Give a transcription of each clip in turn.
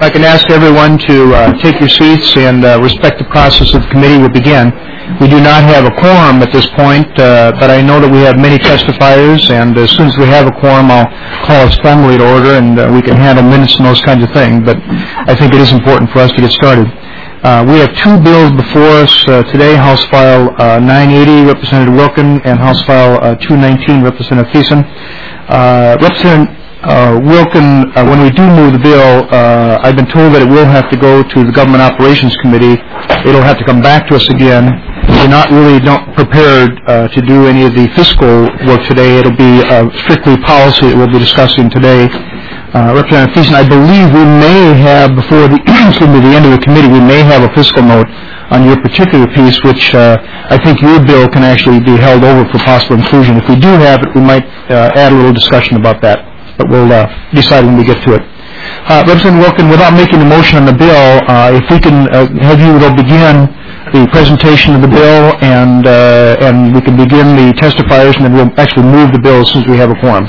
I can ask everyone to take your seats and respect the process of the committee will begin. We do not have a quorum at this point, but I know that we have many testifiers, and as soon as we have a quorum, I'll call us formally to order, and we can handle minutes and those kinds of things, but I think it is important for us to get started. We have two bills before us today, House File 980, Representative Wilken, and House File 219, Representative Thiessen. Representative Wilken, when we do move the bill, I've been told that it will have to go to the Government Operations Committee. It'll have to come back to us again. We're not really prepared to do any of the fiscal work today. It'll be strictly policy that we'll be discussing today. Representative Thiessen, I believe we may have, before the, the end of the committee, we may have a fiscal note on your particular piece, which I think your bill can actually be held over for possible inclusion. If we do have it, we might add a little discussion about that. But we'll decide when we get to it. Representative Wilken, without making a motion on the bill, if we can have you begin the presentation of the bill, and we can begin the testifiers, and then we'll actually move the bill as soon as we have a quorum.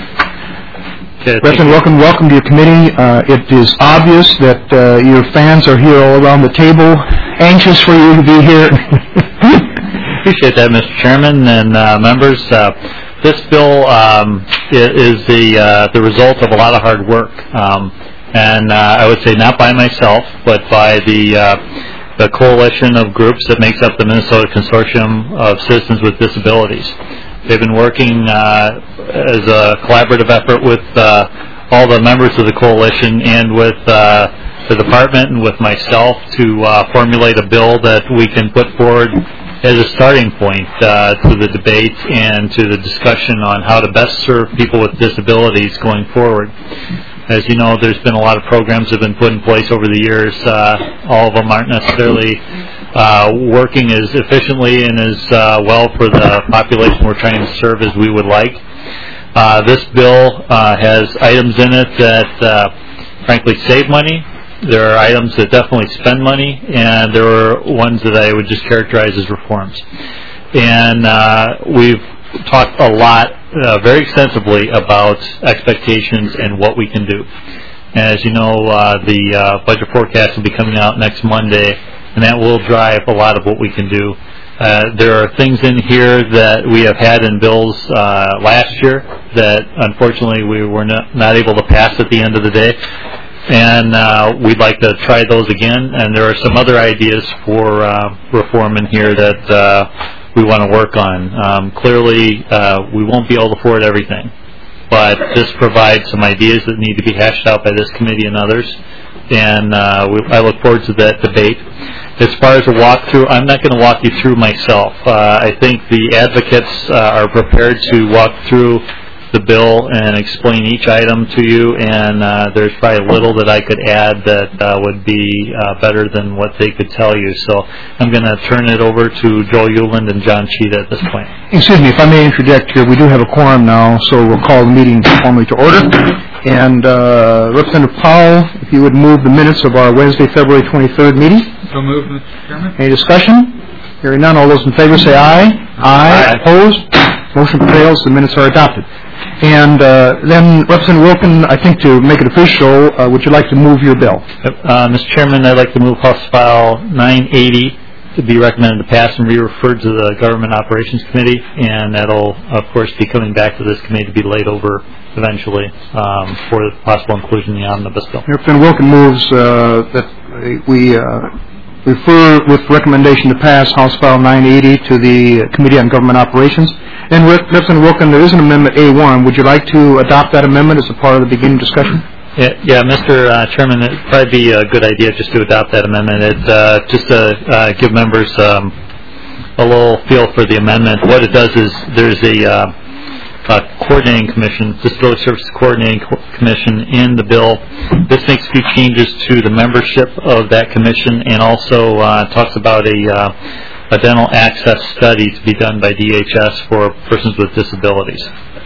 Okay, Representative Wilken, welcome to your committee. It is obvious that your fans are here all around the table, anxious for you to be here. Appreciate that, Mr. Chairman and members. This bill is the result of a lot of hard work, and I would say not by myself, but by the coalition of groups that makes up the Minnesota Consortium of Citizens with Disabilities. They've been working as a collaborative effort with all the members of the coalition and with the department and with myself to formulate a bill that we can put forward as a starting point to the debate and to the discussion on how to best serve people with disabilities going forward. As you know, there's been a lot of programs that have been put in place over the years. All of them aren't necessarily working as efficiently and as well for the population we're trying to serve as we would like. This bill has items in it that frankly save money. There are items that definitely spend money, and there are ones that I would just characterize as reforms. And we've talked a lot, very extensively, about expectations and what we can do. As you know, the budget forecast will be coming out next Monday, and that will drive a lot of what we can do. There are things in here that we have had in bills last year that, unfortunately, we were not able to pass at the end of the day. And we'd like to try those again. And there are some other ideas for reform in here that we want to work on. Clearly, we won't be able to afford everything, but this provides some ideas that need to be hashed out by this committee and others. And I look forward to that debate. As far as a walkthrough, I'm not going to walk you through myself. I think the advocates are prepared to walk through the bill and explain each item to you, and there's probably little that I could add that would be better than what they could tell you. So I'm going to turn it over to Joel Uland and John Cheetah at this point. Excuse me, if I may interject here, we do have a quorum now, so we'll call the meeting formally to order. And Representative Powell, if you would move the minutes of our Wednesday, February 23rd meeting. So moved, Mr. Chairman. Any discussion? Hearing none, all those in favor say aye. Aye. Opposed? Motion prevails. The minutes are adopted. And then, Representative Wilken, I think to make it official, would you like to move your bill? Mr. Chairman, I'd like to move House File 980 to be recommended to pass and be referred to the Government Operations Committee, and that'll, of course, be coming back to this committee to be laid over eventually for possible inclusion in the omnibus bill. Representative Wilken moves that we refer with recommendation to pass House File 980 to the Committee on Government Operations. And Representative Wilken, there is an amendment A1. Would you like to adopt that amendment as a part of the beginning discussion? Yeah, Mr. Chairman, it'd probably be a good idea just to adopt that amendment. It just to give members a little feel for the amendment. What it does is there's a coordinating commission, Disability Services Coordinating Commission in the bill. This makes a few changes to the membership of that commission, and also talks about a dental access study to be done by DHS for persons with disabilities.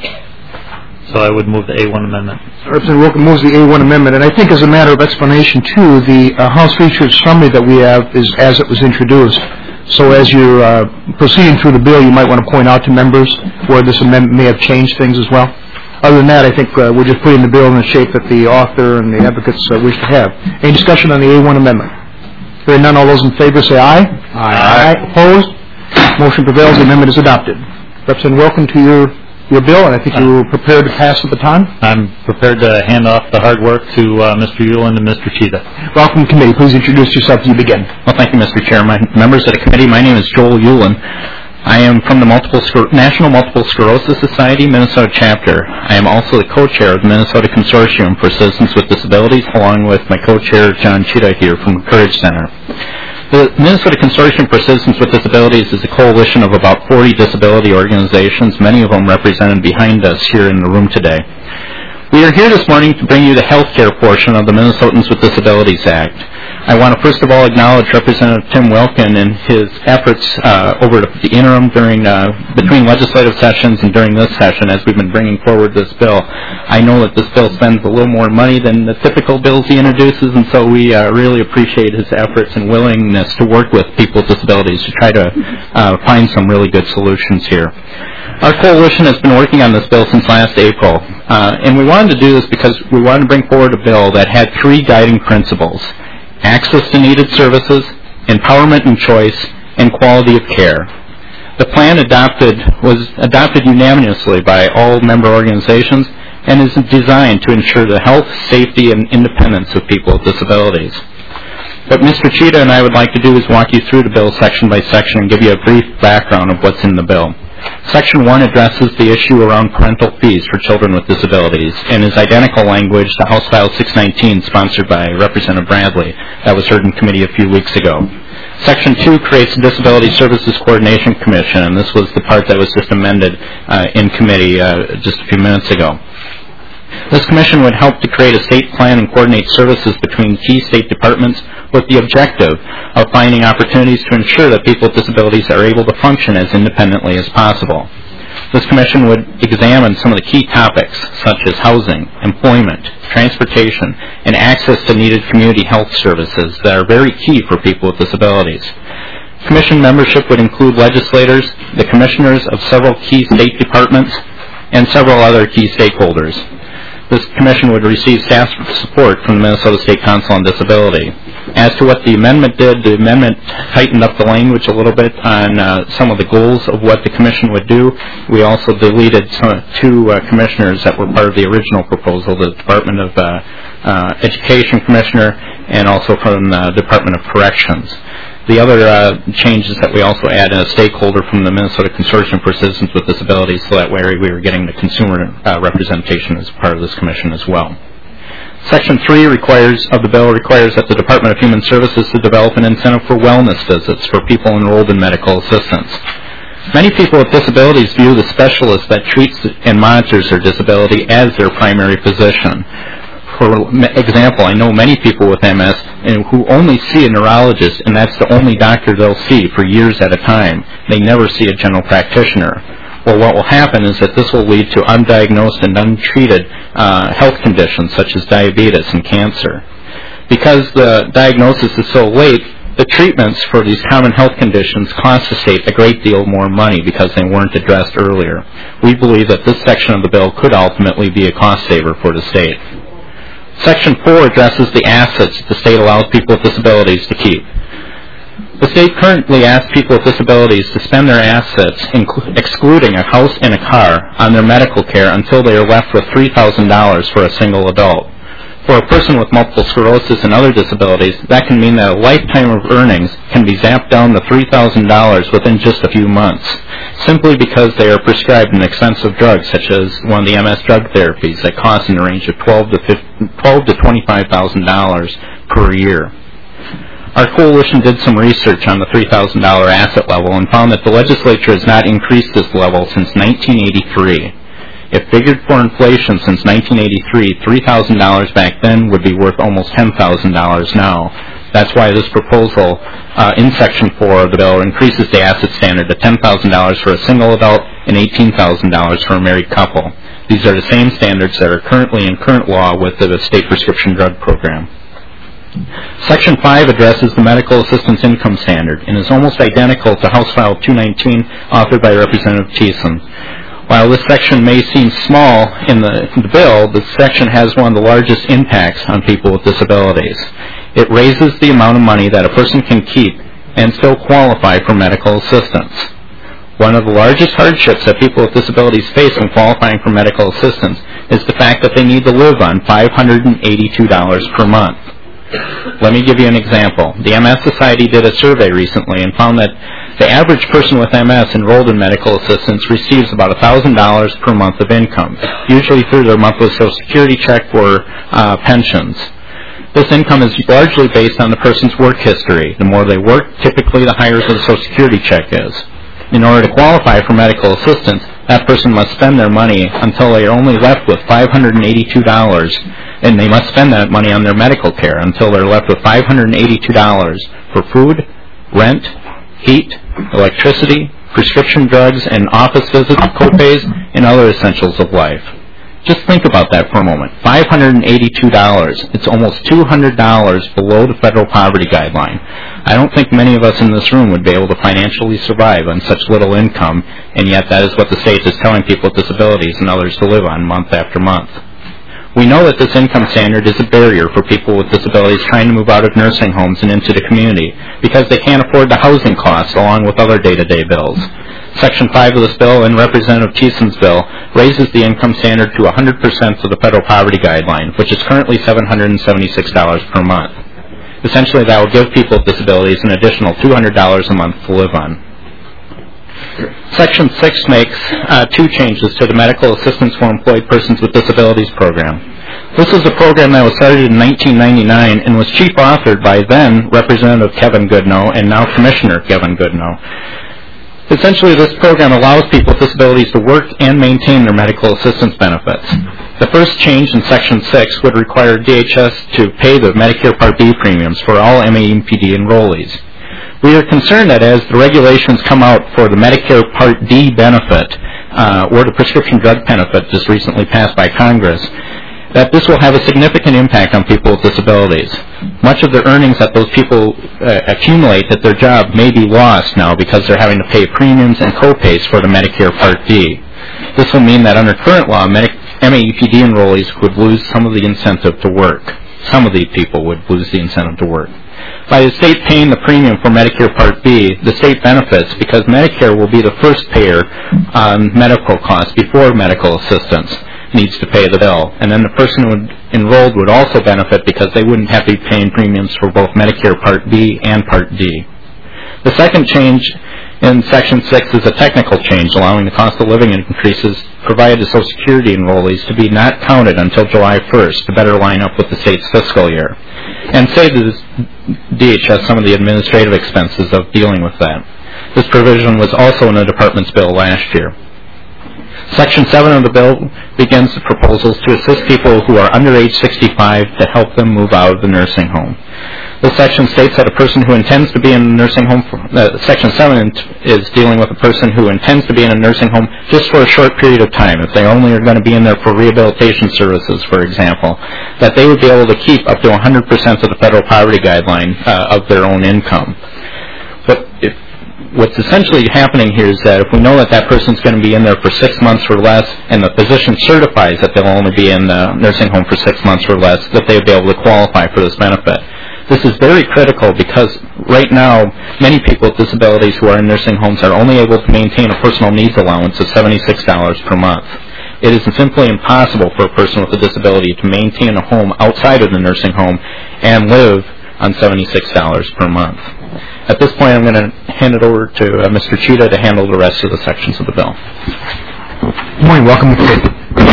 So I would move the A1 amendment. Representative Wilken moves the A1 amendment, and I think as a matter of explanation, too, the House Featured Summary that we have is as it was introduced. So as you're proceeding through the bill, you might want to point out to members where this amendment may have changed things as well. Other than that, I think we're just putting the bill in the shape that the author and the advocates wish to have. Any discussion on the A1 amendment? Hearing none, all those in favor say aye. Aye. Opposed? Motion prevails. The amendment is adopted. Representative, welcome to your bill, and I think you were prepared to pass the baton. I'm prepared to hand off the hard work to Mr. Ulen and Mr. Cheetah. Welcome, committee. Please introduce yourself as you begin. Well, thank you, Mr. Chairman. Members of the committee, my name is Joel Ulen. I am from the National Multiple Sclerosis Society, Minnesota chapter. I am also the co-chair of the Minnesota Consortium for Citizens with Disabilities, along with my co-chair, John Cheetah, here from the Courage Center. The Minnesota Consortium for Citizens with Disabilities is a coalition of about 40 disability organizations, many of them represented behind us here in the room today. We are here this morning to bring you the health care portion of the Minnesotans with Disabilities Act. I want to first of all acknowledge Representative Tim Wilkin and his efforts over the interim between legislative sessions and during this session as we've been bringing forward this bill. I know that this bill spends a little more money than the typical bills he introduces, and so we really appreciate his efforts and willingness to work with people with disabilities to try to find some really good solutions here. Our coalition has been working on this bill since last April, and we wanted to do this because we wanted to bring forward a bill that had three guiding principles: access to needed services, empowerment and choice, and quality of care. The plan was adopted unanimously by all member organizations and is designed to ensure the health, safety, and independence of people with disabilities. What Mr. Cheetah and I would like to do is walk you through the bill section by section and give you a brief background of what's in the bill. Section 1 addresses the issue around parental fees for children with disabilities and is identical language to House File 619 sponsored by Representative Bradley that was heard in committee a few weeks ago. Section 2 creates a Disability Services Coordination Commission, and this was the part that was just amended in committee just a few minutes ago. This commission would help to create a state plan and coordinate services between key state departments with the objective of finding opportunities to ensure that people with disabilities are able to function as independently as possible. This commission would examine some of the key topics such as housing, employment, transportation, and access to needed community health services that are very key for people with disabilities. Commission membership would include legislators, the commissioners of several key state departments, and several other key stakeholders. This commission would receive staff support from the Minnesota State Council on Disability. As to what the amendment did, the amendment tightened up the language a little bit on some of the goals of what the commission would do. We also deleted two commissioners that were part of the original proposal, the Department of Education Commissioner and also from the Department of Corrections. The other changes that we also added a stakeholder from the Minnesota Consortium for Citizens with Disabilities, so that way we were getting the consumer representation as part of this commission as well. Section 3 of the bill requires that the Department of Human Services to develop an incentive for wellness visits for people enrolled in medical assistance. Many people with disabilities view the specialist that treats and monitors their disability as their primary physician. For example, I know many people with MS who only see a neurologist, and that's the only doctor they'll see for years at a time. They never see a general practitioner. Well, what will happen is that this will lead to undiagnosed and untreated health conditions such as diabetes and cancer. Because the diagnosis is so late, the treatments for these common health conditions cost the state a great deal more money because they weren't addressed earlier. We believe that this section of the bill could ultimately be a cost saver for the state. Section 4 addresses the assets the state allows people with disabilities to keep. The state currently asks people with disabilities to spend their assets, excluding a house and a car, on their medical care until they are left with $3,000 for a single adult. For a person with multiple sclerosis and other disabilities, that can mean that a lifetime of earnings can be zapped down to $3,000 within just a few months, simply because they are prescribed an expensive drug, such as one of the MS drug therapies that costs in the range of $12,000 to $25,000 per year. Our coalition did some research on the $3,000 asset level and found that the legislature has not increased this level since 1983. If figured for inflation since 1983, $3,000 back then would be worth almost $10,000 now. That's why this proposal in Section 4 of the bill increases the asset standard to $10,000 for a single adult and $18,000 for a married couple. These are the same standards that are currently in current law with the state prescription drug program. Section 5 addresses the medical assistance income standard and is almost identical to House File 219 authored by Representative Thiessen. While this section may seem small in the bill, this section has one of the largest impacts on people with disabilities. It raises the amount of money that a person can keep and still qualify for medical assistance. One of the largest hardships that people with disabilities face in qualifying for medical assistance is the fact that they need to live on $582 per month. Let me give you an example. The MS Society did a survey recently and found that the average person with MS enrolled in medical assistance receives about $1,000 per month of income, usually through their monthly Social Security check or pensions. This income is largely based on the person's work history. The more they work, typically the higher the Social Security check is. In order to qualify for medical assistance, that person must spend their money until they are only left with $582, and they must spend that money on their medical care until they're left with $582 for food, rent, heat, electricity, prescription drugs, and office visits, co-pays, and other essentials of life. Just think about that for a moment. $582. It's almost $200 below the federal poverty guideline. I don't think many of us in this room would be able to financially survive on such little income, and yet that is what the state is telling people with disabilities and others to live on month after month. We know that this income standard is a barrier for people with disabilities trying to move out of nursing homes and into the community because they can't afford the housing costs along with other day-to-day bills. Section 5 of this bill and Representative Thiessen's bill raises the income standard to 100% of the federal poverty guideline, which is currently $776 per month. Essentially, that will give people with disabilities an additional $200 a month to live on. Section 6 makes two changes to the Medical Assistance for Employed Persons with Disabilities program. This is a program that was started in 1999 and was chief authored by then Representative Kevin Goodnow and now Commissioner Kevin Goodnow. Essentially, this program allows people with disabilities to work and maintain their medical assistance benefits. The first change in Section 6 would require DHS to pay the Medicare Part B premiums for all MAPD enrollees. We are concerned that as the regulations come out for the Medicare Part D benefit, or the prescription drug benefit just recently passed by Congress, that this will have a significant impact on people with disabilities. Much of the earnings that those people accumulate at their job may be lost now because they're having to pay premiums and co-pays for the Medicare Part D. This will mean that under current law, MAPD enrollees would lose some of the incentive to work. Some of these people would lose the incentive to work. By the state paying the premium for Medicare Part B, the state benefits because Medicare will be the first payer on medical costs before medical assistance needs to pay the bill. And then the person who enrolled would also benefit because they wouldn't have to be paying premiums for both Medicare Part B and Part D. The second change in Section 6 is a technical change, allowing the cost of living increases provided to Social Security enrollees to be not counted until July 1st to better line up with the state's fiscal year, and save the DHS some of the administrative expenses of dealing with that. This provision was also in the Department's bill last year. Section 7 of the bill begins the proposals to assist people who are under age 65 to help them move out of the nursing home. This section states that a person who intends to be in a nursing home, Section 7 is dealing with a person who intends to be in a nursing home just for a short period of time. If they only are going to be in there for rehabilitation services, for example, that they would be able to keep up to 100% of the federal poverty guideline of their own income. But what's essentially happening here is that if we know that that person's going to be in there for 6 months or less, and the physician certifies that they'll only be in the nursing home for 6 months or less, that they'll be able to qualify for this benefit. This is very critical because right now, many people with disabilities who are in nursing homes are only able to maintain a personal needs allowance of $76 per month. It is simply impossible for a person with a disability to maintain a home outside of the nursing home and live on $76 per month. At this point, I'm going to hand it over to Mr. Cheetah to handle the rest of the sections of the bill. Good morning. Welcome to the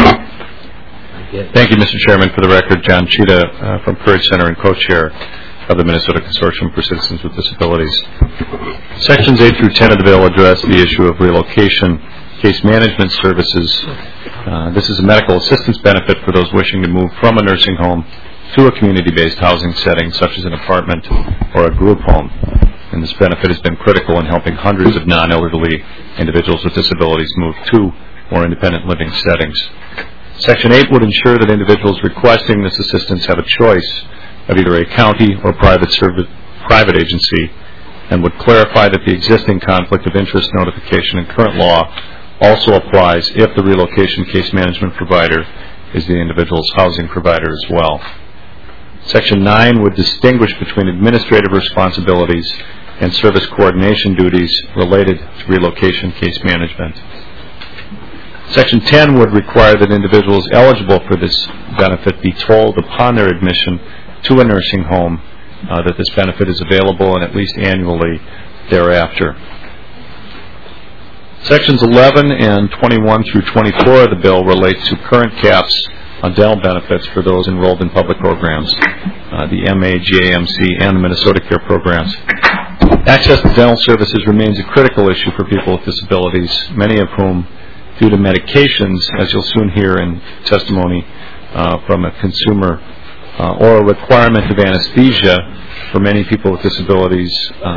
Thank you, Mr. Chairman. For the record, John Cheetah from Courage Center and co-chair of the Minnesota Consortium for Citizens with Disabilities. Sections 8 through 10 of the bill address the issue of relocation case management services. This is a medical assistance benefit for those wishing to move from a nursing home to a community-based housing setting, such as an apartment or a group home. And this benefit has been critical in helping hundreds of non-elderly individuals with disabilities move to more independent living settings. Section 8 would ensure that individuals requesting this assistance have a choice of either a county or private agency, and would clarify that the existing conflict of interest notification in current law also applies if the relocation case management provider is the individual's housing provider as well. Section 9 would distinguish between administrative responsibilities and service coordination duties related to relocation case management. Section 10 would require that individuals eligible for this benefit be told upon their admission to a nursing home that this benefit is available and at least annually thereafter. Sections 11 and 21 through 24 of the bill relate to current caps on dental benefits for those enrolled in public programs, the MA, GAMC, and the Minnesota Care programs. Access to dental services remains a critical issue for people with disabilities, many of whom, due to medications, as you'll soon hear in testimony from a consumer, or a requirement of anesthesia for many people with disabilities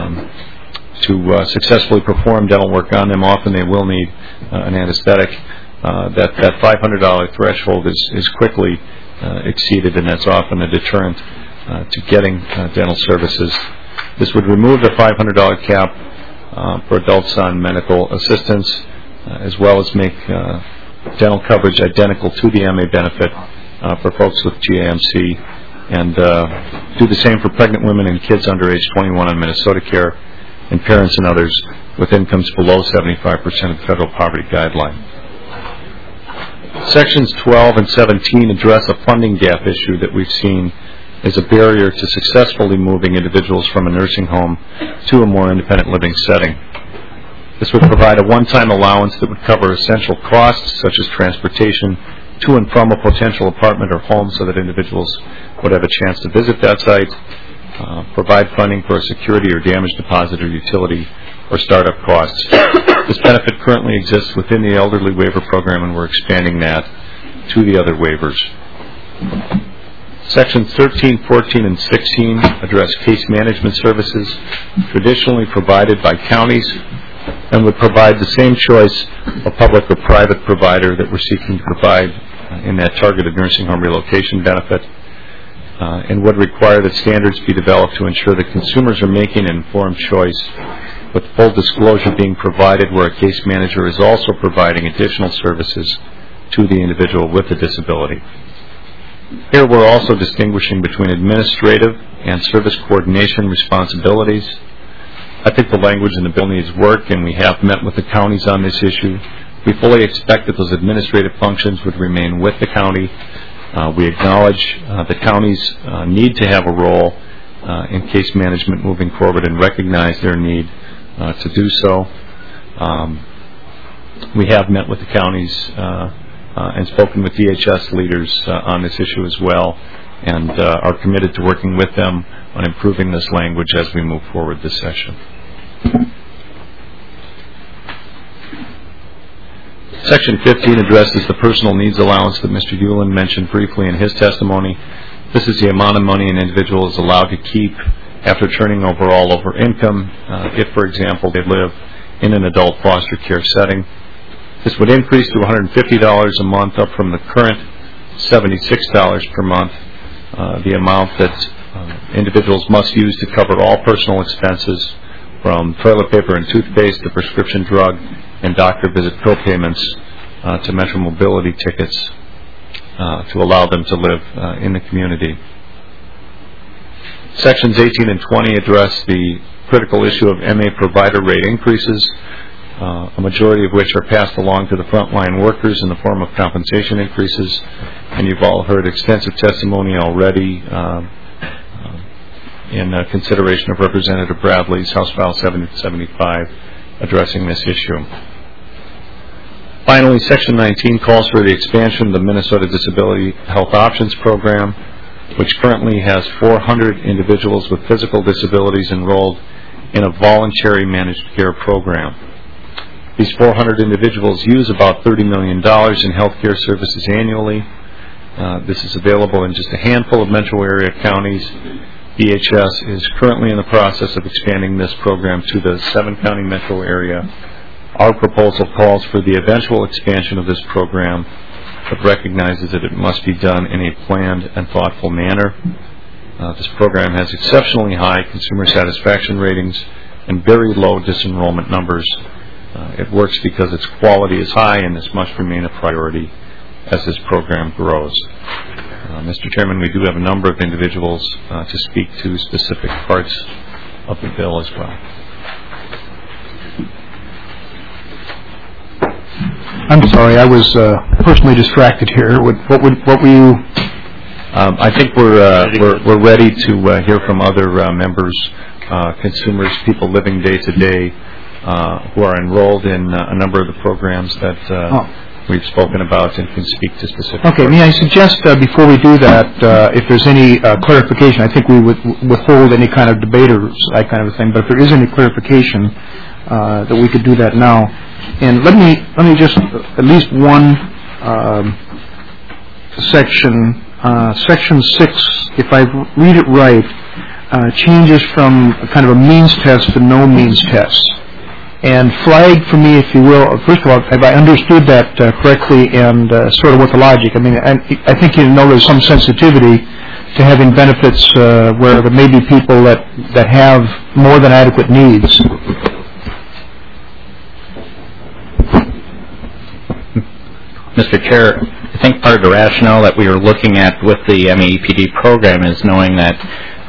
to successfully perform dental work on them. Often they will need an anesthetic. That $500 threshold is quickly exceeded, and that's often a deterrent to getting dental services. This would remove the $500 cap for adults on medical assistance, as well as make dental coverage identical to the MA benefit for folks with GAMC, and do the same for pregnant women and kids under age 21 on Minnesota Care, and parents and others with incomes below 75% of the federal poverty guideline. Sections 12 and 17 address a funding gap issue that we've seen as a barrier to successfully moving individuals from a nursing home to a more independent living setting. This would provide a one-time allowance that would cover essential costs such as transportation to and from a potential apartment or home so that individuals would have a chance to visit that site, provide funding for a security or damage deposit or utility or startup costs. This benefit currently exists within the elderly waiver program, and we're expanding that to the other waivers. Sections 13, 14, and 16 address case management services traditionally provided by counties and would provide the same choice of public or private provider that we're seeking to provide in that targeted nursing home relocation benefit, and would require that standards be developed to ensure that consumers are making an informed choice, with full disclosure being provided where a case manager is also providing additional services to the individual with a disability. Here we're also distinguishing between administrative and service coordination responsibilities. I think the language in the bill needs work, and we have met with the counties on this issue. We fully expect that those administrative functions would remain with the county. We acknowledge the counties need to have a role in case management moving forward and recognize their need to do so. We have met with the counties and spoken with DHS leaders on this issue as well, and are committed to working with them on improving this language as we move forward this session. Section 15 addresses the personal needs allowance that Mr. Hewlin mentioned briefly in his testimony. This is the amount of money an individual is allowed to keep after turning over all of her income, if, for example, they live in an adult foster care setting. This would increase to $150 a month, up from the current $76 per month, the amount that individuals must use to cover all personal expenses, from toilet paper and toothpaste to prescription drug and doctor visit co-payments to Metro Mobility tickets, to allow them to live in the community. Sections 18 and 20 address the critical issue of MA provider rate increases, a majority of which are passed along to the frontline workers in the form of compensation increases, and you've all heard extensive testimony already in consideration of Representative Bradley's House File 775 addressing this issue. Finally, Section 19 calls for the expansion of the Minnesota Disability Health Options Program, which currently has 400 individuals with physical disabilities enrolled in a voluntary managed care program. These 400 individuals use about $30 million in health care services annually. This is available in just a handful of metro area counties. DHS is currently in the process of expanding this program to the 7-county metro area. Our proposal calls for the eventual expansion of this program, but recognizes that it must be done in a planned and thoughtful manner. This program has exceptionally high consumer satisfaction ratings and very low disenrollment numbers. It works because its quality is high, and this must remain a priority as this program grows. Mr. Chairman, we do have a number of individuals to speak to specific parts of the bill as well. I'm sorry, I was personally distracted here. What were you? I think we're ready to hear from other members, consumers, people living day to day, who are enrolled in a number of the programs that we've spoken about and can speak to specific. Okay, may I suggest before we do that, if there's any clarification, I think we would withhold any kind of debate or that kind of a thing. But if there is any clarification, that we could do that now. And let me just at least one section. Section 6, if I read it right, changes from kind of a means test to no means test. And flag for me, if you will, first of all, have I understood that correctly and sort of with the logic? I mean, I think you know there's some sensitivity to having benefits where there may be people that have more than adequate needs. Mr. Chair, I think part of the rationale that we were looking at with the MEPD program is knowing that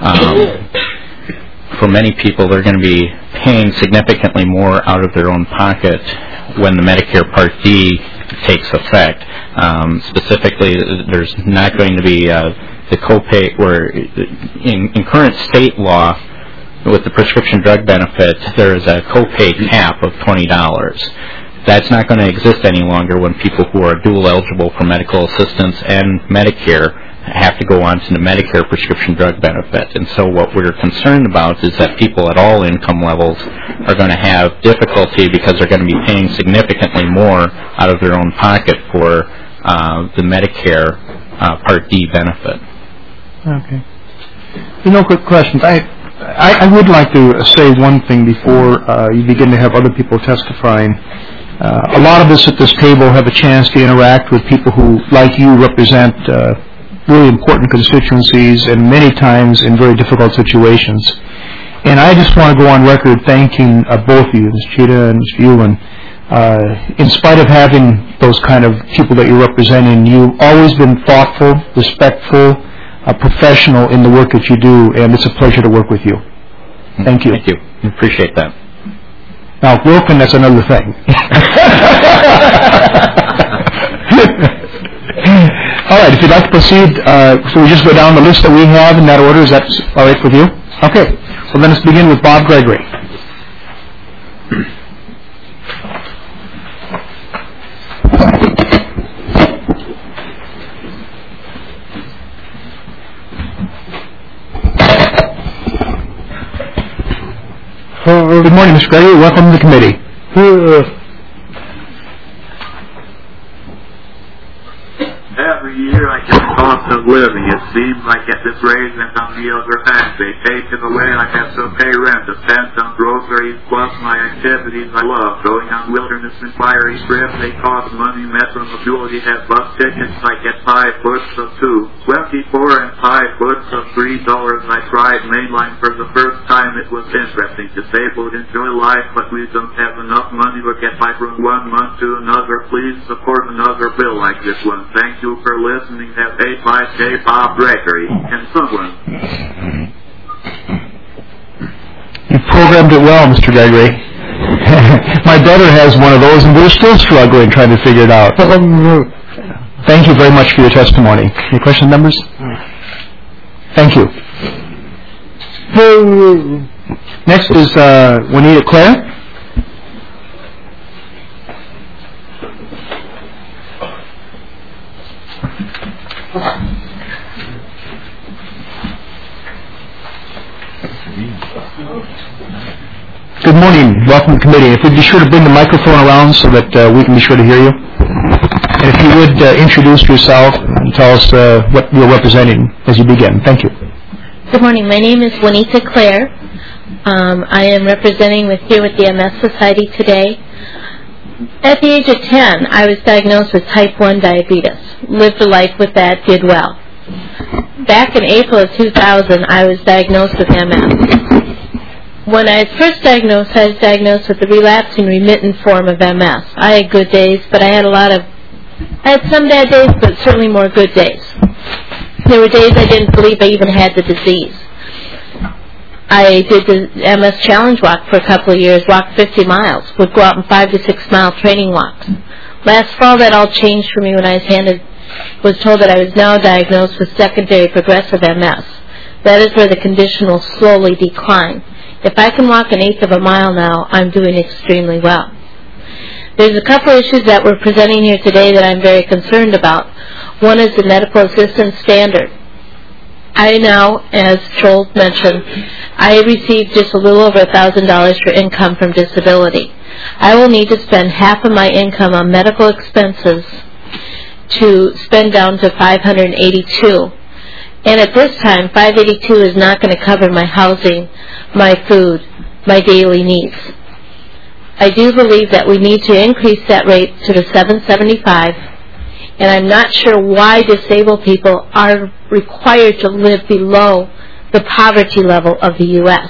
for many people they're going to be paying significantly more out of their own pocket when the Medicare Part D takes effect. Specifically, there's not going to be the copay where in current state law with the prescription drug benefit there is a copay cap of $20. That's not going to exist any longer when people who are dual eligible for medical assistance and Medicare have to go on to the Medicare prescription drug benefit. And so what we're concerned about is that people at all income levels are going to have difficulty because they're going to be paying significantly more out of their own pocket for the Medicare Part D benefit. Okay. Quick questions. I would like to say one thing before you begin to have other people testifying. A lot of us at this table have a chance to interact with people who, like you, represent really important constituencies and many times in very difficult situations. And I just want to go on record thanking both of you, Ms. Cheetah and Mr. Ulan. In spite of having those kind of people that you're representing, you've always been thoughtful, respectful, professional in the work that you do, and it's a pleasure to work with you. Thank you. Thank you. I appreciate that. Now, working, that's another thing. All right, if you'd like to proceed, so we just go down the list that we have in that order. Is that all right with you? Okay. So then let's begin with Bob Gregory. Good morning, Mr. Gregory. Welcome to the committee. Every year I get the cost of living. It seems like at this rate and on meals or things they take it away. I have to pay rent, expense on groceries, plus my activities I love. Going on wilderness inquiry trips, they cost money. Metro Mobility has bus tickets. I get 5 foot of $2, 24 and 5 foot of $3. I tried mainline for the first time. It was interesting. Disabled enjoy life, but we don't have enough money to get by from one month to another. Please support another bill like this one. Thank you for listening. Have 85K Bob Gregory. And someone. You programmed it well, Mr. Gregory. My brother has one of those, and we're still struggling trying to figure it out. Thank you very much for your testimony. Any question numbers? Thank you. Next is Juanita Claire. Good morning. Welcome to the committee. If we'd be sure to bring the microphone around so that we can be sure to hear you. And if you would introduce yourself and tell us what you're representing as you begin. Thank you. Good morning. My name is Juanita Claire. I am representing here with the MS Society today. At the age of 10, I was diagnosed with type 1 diabetes. Lived a life with that, did well. Back in April of 2000, I was diagnosed with MS. When I was first diagnosed, I was diagnosed with the relapsing remittent form of MS. I had good days, but I had some bad days, but certainly more good days. There were days I didn't believe I even had the disease. I did the MS Challenge Walk for a couple of years, walked 50 miles, would go out in 5 to 6 mile training walks. Last fall, that all changed for me when I was told that I was now diagnosed with secondary progressive MS. That is where the condition will slowly decline. If I can walk 1/8 of a mile now, I'm doing extremely well. There's a couple issues that we're presenting here today that I'm very concerned about. One is the medical assistance standard. I now, as Joel mentioned, I received just a little over $1,000 for income from disability. I will need to spend half of my income on medical expenses to spend down to $582. And at this time, $582 is not going to cover my housing, my food, my daily needs. I do believe that we need to increase that rate to the $775, and I'm not sure why disabled people are required to live below the poverty level of the U.S.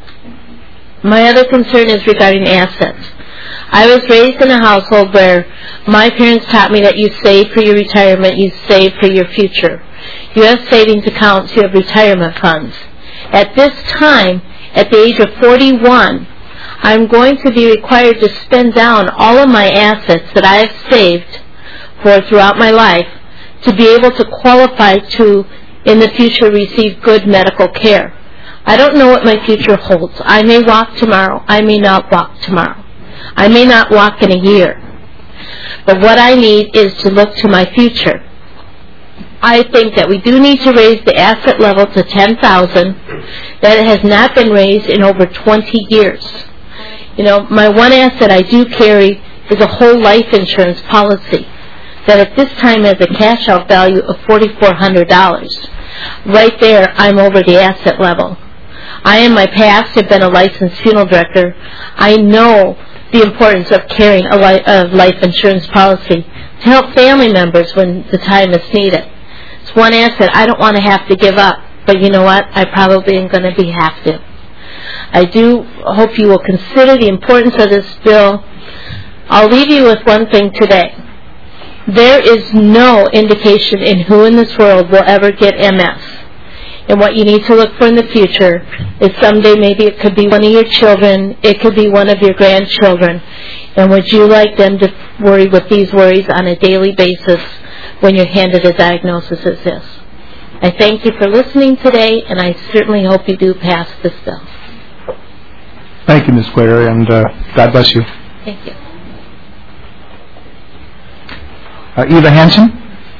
My other concern is regarding assets. I was raised in a household where my parents taught me that you save for your retirement, you save for your future. You have savings accounts, you have retirement funds. At this time, at the age of 41, I'm going to be required to spend down all of my assets that I have saved for throughout my life to be able to qualify to, in the future, receive good medical care. I don't know what my future holds. I may walk tomorrow. I may not walk tomorrow. I may not walk in a year. But what I need is to look to my future. I think that we do need to raise the asset level to $10,000. That it has not been raised in over 20 years. You know, my one asset I do carry is a whole life insurance policy that at this time has a cash out value of $4,400. Right there, I'm over the asset level. I, in my past, have been a licensed funeral director. I know the importance of carrying a life insurance policy to help family members when the time is needed. It's one asset I don't want to have to give up, but you know what? I probably am going to have to. I do hope you will consider the importance of this bill. I'll leave you with one thing today. There is no indication in who in this world will ever get MS. And what you need to look for in the future is someday maybe it could be one of your children, it could be one of your grandchildren. And would you like them to worry with these worries on a daily basis when you're handed a diagnosis as this? I thank you for listening today, and I certainly hope you do pass this bill. Thank you, Ms. Clare, and God bless you. Thank you. Eva Hansen.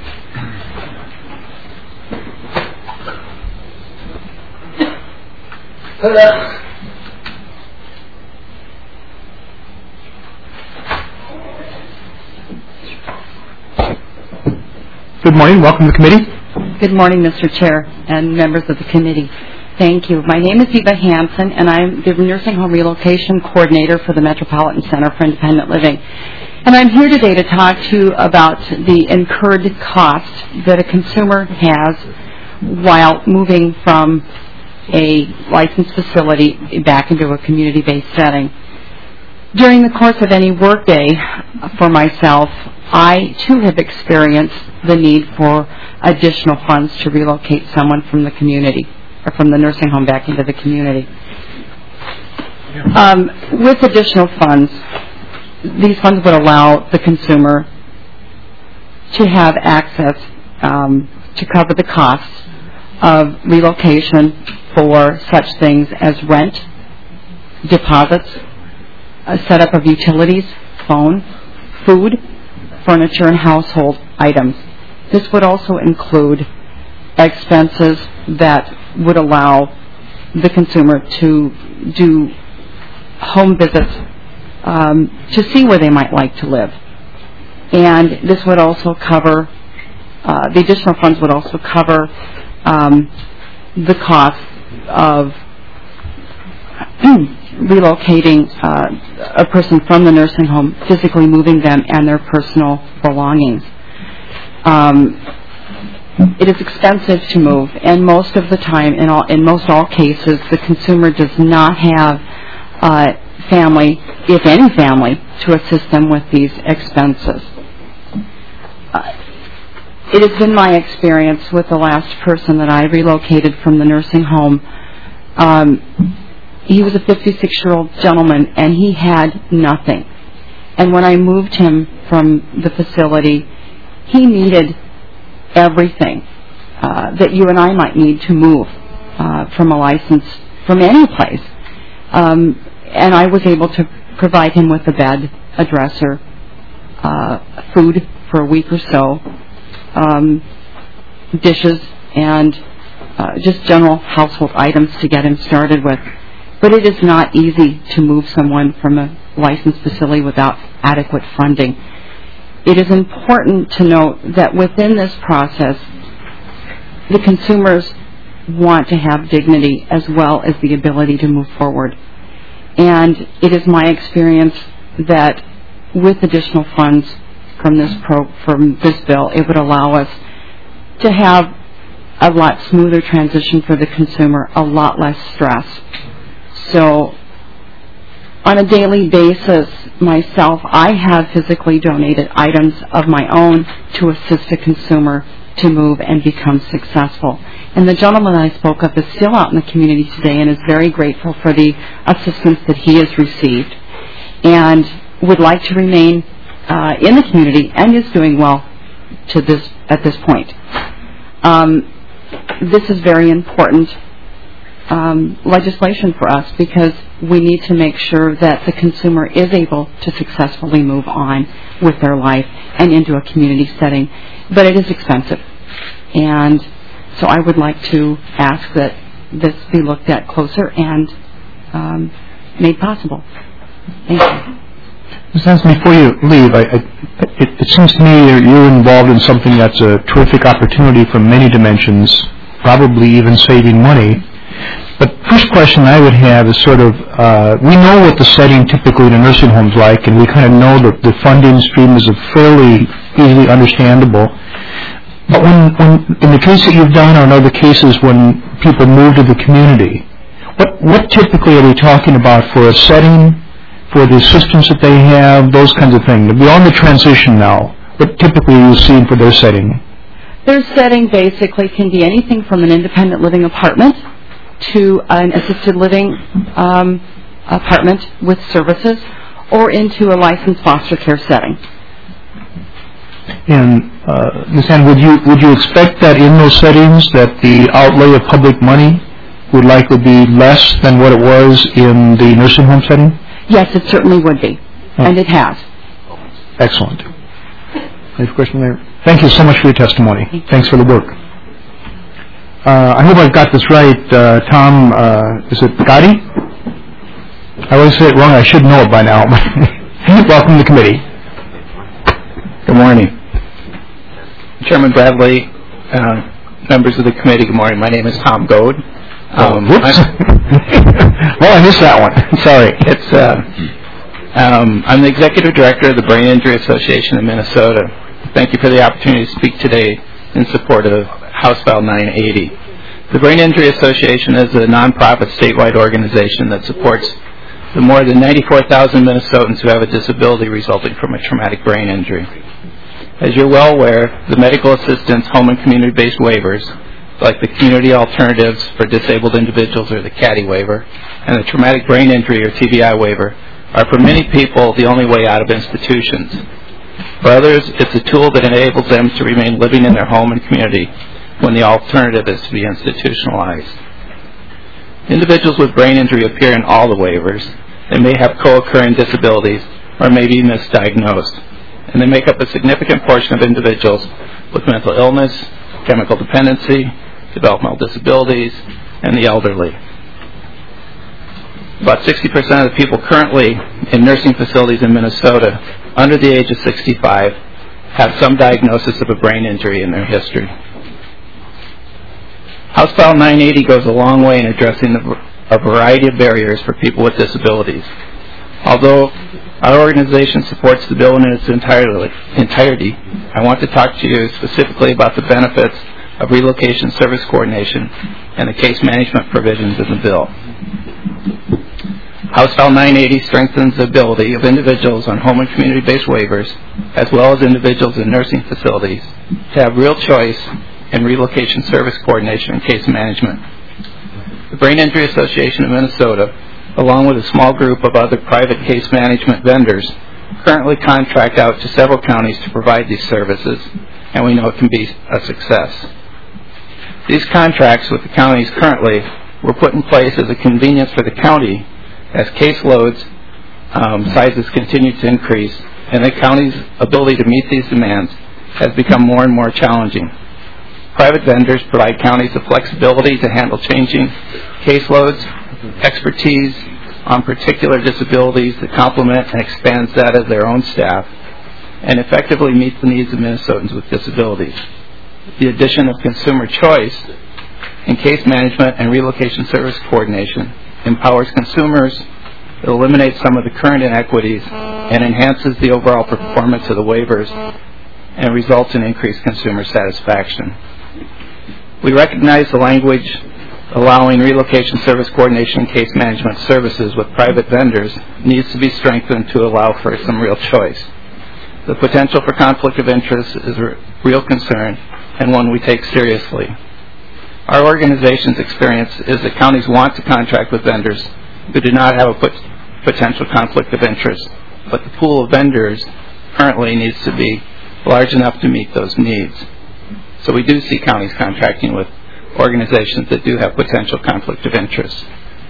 Good morning. Welcome to the committee. Good morning, Mr. Chair and members of the committee. Thank you. My name is Eva Hansen, and I'm the Nursing Home Relocation Coordinator for the Metropolitan Center for Independent Living. And I'm here today to talk to you about the incurred cost that a consumer has while moving from a licensed facility back into a community-based setting. During the course of any workday for myself, I, too, have experienced the need for additional funds to relocate someone from the community or from the nursing home back into the community. With additional funds, these funds would allow the consumer to have access to cover the costs of relocation for such things as rent, deposits, a setup of utilities, phone, food, furniture, and household items. This would also include expenses that would allow the consumer to do home visits to see where they might like to live. And this would also cover, the additional funds would also cover the cost of relocating a person from the nursing home, physically moving them and their personal belongings. it is expensive to move, and most of the time, in most all cases, the consumer does not have family, if any family, to assist them with these expenses. It has been my experience with the last person that I relocated from the nursing home. He was a 56-year-old gentleman, and he had nothing. And when I moved him from the facility, he needed everything that you and I might need to move from a license from any place. And I was able to provide him with a bed, a dresser, food for a week or so, dishes, and just general household items to get him started with. But it is not easy to move someone from a licensed facility without adequate funding. It is important to note that within this process, the consumers want to have dignity as well as the ability to move forward. And it is my experience that with additional funds from this bill, it would allow us to have a lot smoother transition for the consumer, a lot less stress. So on a daily basis, myself, I have physically donated items of my own to assist a consumer to move and become successful. And the gentleman I spoke of is still out in the community today and is very grateful for the assistance that he has received and would like to remain in the community and is doing well at this point. This is very important legislation for us because we need to make sure that the consumer is able to successfully move on with their life and into a community setting. But it is expensive. And so I would like to ask that this be looked at closer and made possible. Thank you. Ms. Hanson, before you leave, it seems to me you're involved in something that's a terrific opportunity from many dimensions, probably even saving money. But first question I would have is sort of, we know what the setting typically in a nursing home is like, and we kind of know that the funding stream is fairly easily understandable. But when in the case that you've done or in other cases when people move to the community, what typically are we talking about for a setting, for the assistance that they have, those kinds of things? Beyond the transition now, what typically are you seeing for their setting? Their setting basically can be anything from an independent living apartment to an assisted living apartment with services or into a licensed foster care setting. And Ms. Ann, would you expect that in those settings that the outlay of public money would likely be less than what it was in the nursing home setting? Yes, it certainly would be, and it has. Excellent. Any question there? Thank you so much for your testimony. Thanks for the work. I hope I've got this right. Tom, is it Gotti? I always say it wrong. I should know it by now. Welcome to the committee. Good morning. Chairman Bradley, members of the committee, good morning. My name is Tom Goad. Whoops. Well, I missed that one. Sorry. I'm the executive director of the Brain Injury Association of Minnesota. Thank you for the opportunity to speak today in support of House Bill 980. The Brain Injury Association is a nonprofit statewide organization that supports the more than 94,000 Minnesotans who have a disability resulting from a traumatic brain injury. As you're well aware, the medical assistance, home and community-based waivers, like the Community Alternatives for Disabled Individuals or the CADI waiver, and the Traumatic Brain Injury or TBI waiver, are for many people the only way out of institutions. For others, it's a tool that enables them to remain living in their home and community when the alternative is to be institutionalized. Individuals with brain injury appear in all the waivers. They may have co-occurring disabilities or may be misdiagnosed, and they make up a significant portion of individuals with mental illness, chemical dependency, developmental disabilities, and the elderly. About 60% of the people currently in nursing facilities in Minnesota under the age of 65 have some diagnosis of a brain injury in their history. House Bill 980 goes a long way in addressing a variety of barriers for people with disabilities. Although our organization supports the bill in its entirety, I want to talk to you specifically about the benefits of relocation service coordination and the case management provisions in the bill. House File 980 strengthens the ability of individuals on home and community-based waivers, as well as individuals in nursing facilities, to have real choice in relocation service coordination and case management. The Brain Injury Association of Minnesota, along with a small group of other private case management vendors, currently contract out to several counties to provide these services, and we know it can be a success. These contracts with the counties currently were put in place as a convenience for the county as caseloads sizes continue to increase, and the county's ability to meet these demands has become more and more challenging. Private vendors provide counties the flexibility to handle changing caseloads, expertise on particular disabilities that complement and expands that of their own staff, and effectively meets the needs of Minnesotans with disabilities. The addition of consumer choice in case management and relocation service coordination empowers consumers, it eliminates some of the current inequities, and enhances the overall performance of the waivers, and results in increased consumer satisfaction. We recognize the language allowing relocation service coordination and case management services with private vendors needs to be strengthened to allow for some real choice. The potential for conflict of interest is a real concern and one we take seriously. Our organization's experience is that counties want to contract with vendors who do not have a potential conflict of interest, but the pool of vendors currently needs to be large enough to meet those needs. So we do see counties contracting with organizations that do have potential conflict of interest.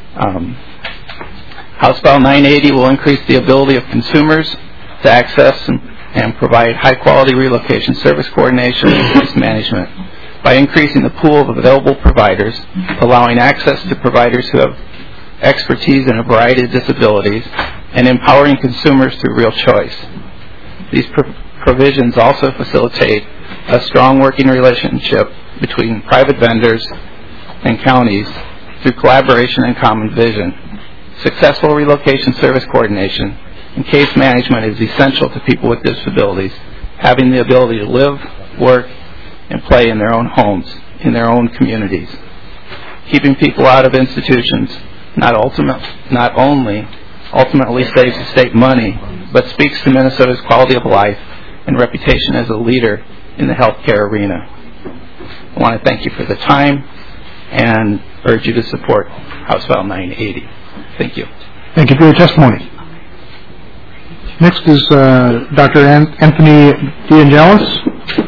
House File 980 will increase the ability of consumers to access and provide high-quality relocation service coordination and case management by increasing the pool of available providers, allowing access to providers who have expertise in a variety of disabilities, and empowering consumers through real choice. These provisions also facilitate a strong working relationship between private vendors and counties through collaboration and common vision. Successful relocation service coordination and case management is essential to people with disabilities having the ability to live, work, and play in their own homes, in their own communities. Keeping people out of institutions not only ultimately saves the state money, but speaks to Minnesota's quality of life and reputation as a leader in the healthcare arena. I want to thank you for the time and urge you to support House File 980. Thank you. Thank you for your testimony. Next is Dr. Anthony DeAngelis.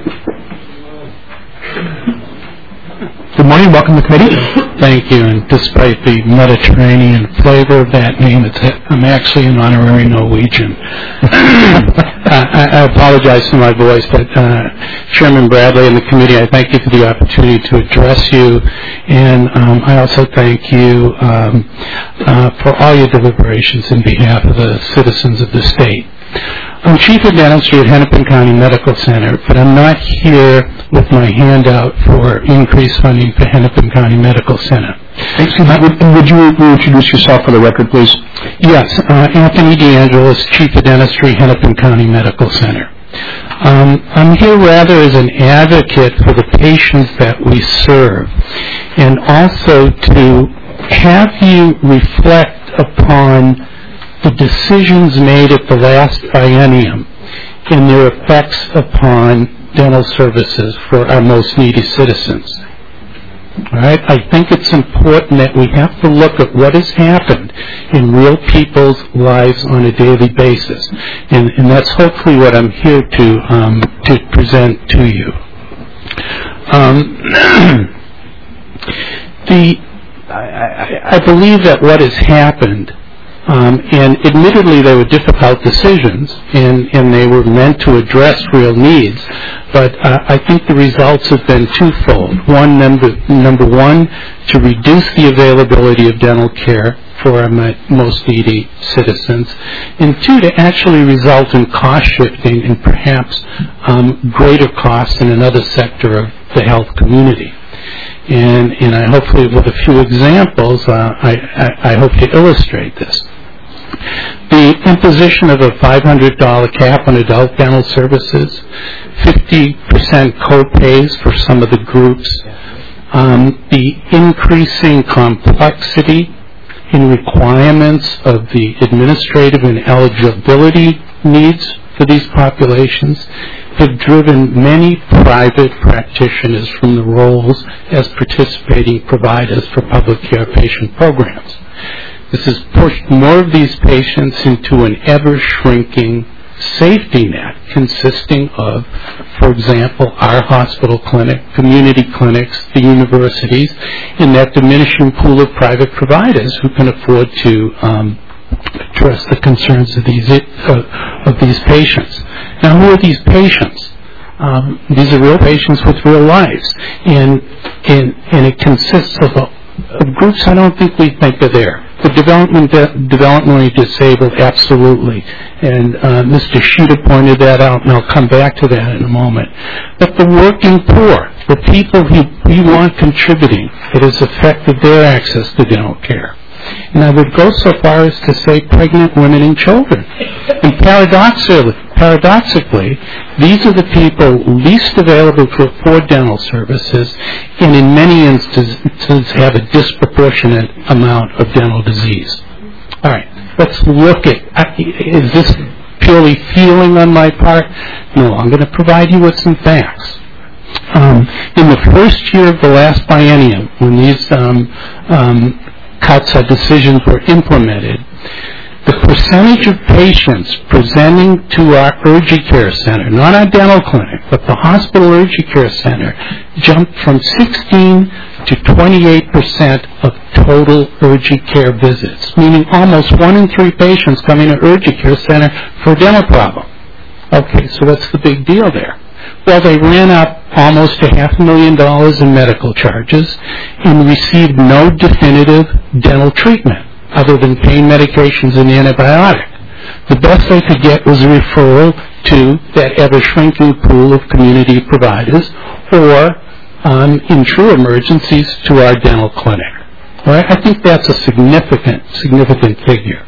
Good morning. Welcome to the committee. Thank you. And despite the Mediterranean flavor of that name, I'm actually an honorary Norwegian. I apologize for my voice, but Chairman Bradley and the committee, I thank you for the opportunity to address you, and I also thank you for all your deliberations in behalf of the citizens of the state. I'm Chief of Dentistry at Hennepin County Medical Center, but I'm not here with my hand out for increased funding for Hennepin County Medical Center. Would you introduce yourself for the record, please? Yes, Anthony DeAngelis, Chief of Dentistry, Hennepin County Medical Center. I'm here rather as an advocate for the patients that we serve, and also to have you reflect upon the decisions made at the last biennium and their effects upon dental services for our most needy citizens. All right? I think it's important that we have to look at what has happened in real people's lives on a daily basis, and that's hopefully what I'm here to present to you. I believe that what has happened, and admittedly they were difficult decisions, and they were meant to address real needs, but I think the results have been twofold. One, number one, to reduce the availability of dental care for our most needy citizens, and two, to actually result in cost shifting and perhaps greater costs in another sector of the health community. And I hopefully with a few examples, I hope to illustrate this. The imposition of a $500 cap on adult dental services, 50% co-pays for some of the groups, the increasing complexity in requirements of the administrative and eligibility needs for these populations have driven many private practitioners from the roles as participating providers for public care patient programs. This has pushed more of these patients into an ever-shrinking safety net consisting of, for example, our hospital clinic, community clinics, the universities, and that diminishing pool of private providers who can afford to address the concerns of these patients. Now, who are these patients? These are real patients with real lives, and it consists of groups I don't think we think are there. The developmentally disabled, absolutely. And Mr. Sheeta pointed that out, and I'll come back to that in a moment. But the working poor, the people who we want contributing, it has affected their access to dental care. And I would go so far as to say pregnant women and children. And paradoxically, these are the people least available to afford dental services and in many instances have a disproportionate amount of dental disease. All right, let's look at, is this purely feeling on my part? No, I'm going to provide you with some facts. In the first year of the last biennium, when these cuts or decisions were implemented, the percentage of patients presenting to our urgent care center, not our dental clinic, but the hospital urgent care center, jumped from 16 to 28% of total urgent care visits, meaning almost 1 in 3 patients coming to urgent care center for a dental problem. Okay, so what's the big deal there? Well, they ran up almost $500,000 in medical charges and received no definitive dental treatment other than pain medications and antibiotic. The best they could get was a referral to that ever-shrinking pool of community providers or, in true emergencies, to our dental clinic. All right? I think that's a significant figure.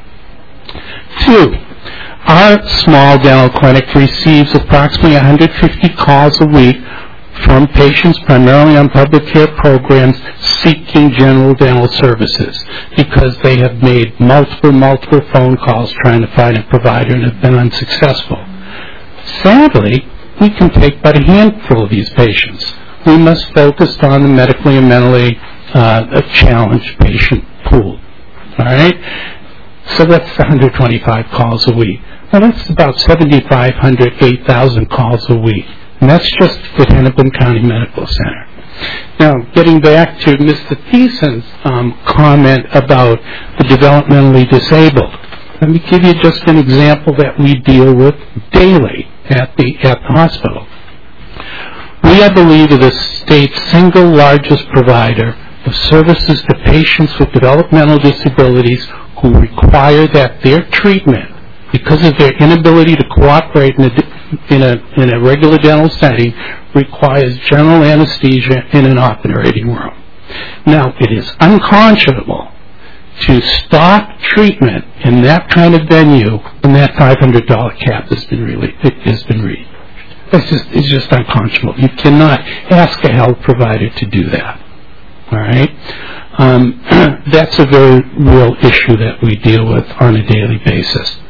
2, our small dental clinic receives approximately 150 calls a week from patients primarily on public care programs seeking general dental services because they have made multiple phone calls trying to find a provider and have been unsuccessful. Sadly, we can take but a handful of these patients. We must focus on the medically and mentally challenged patient pool. All right? So that's 125 calls a week. Well, that's about 7,500, 8,000 calls a week. And that's just for Hennepin County Medical Center. Now, getting back to Mr. Thiessen's comment about the developmentally disabled, let me give you just an example that we deal with daily at the hospital. We, I believe, are the state's single largest provider of services to patients with developmental disabilities who require that their treatment, because of their inability to cooperate in a regular dental setting, requires general anesthesia in an operating room. Now, it is unconscionable to stop treatment in that kind of venue when that $500 cap has been reached. It's just unconscionable. You cannot ask a health provider to do that. All right? That's a very real issue that we deal with on a daily basis.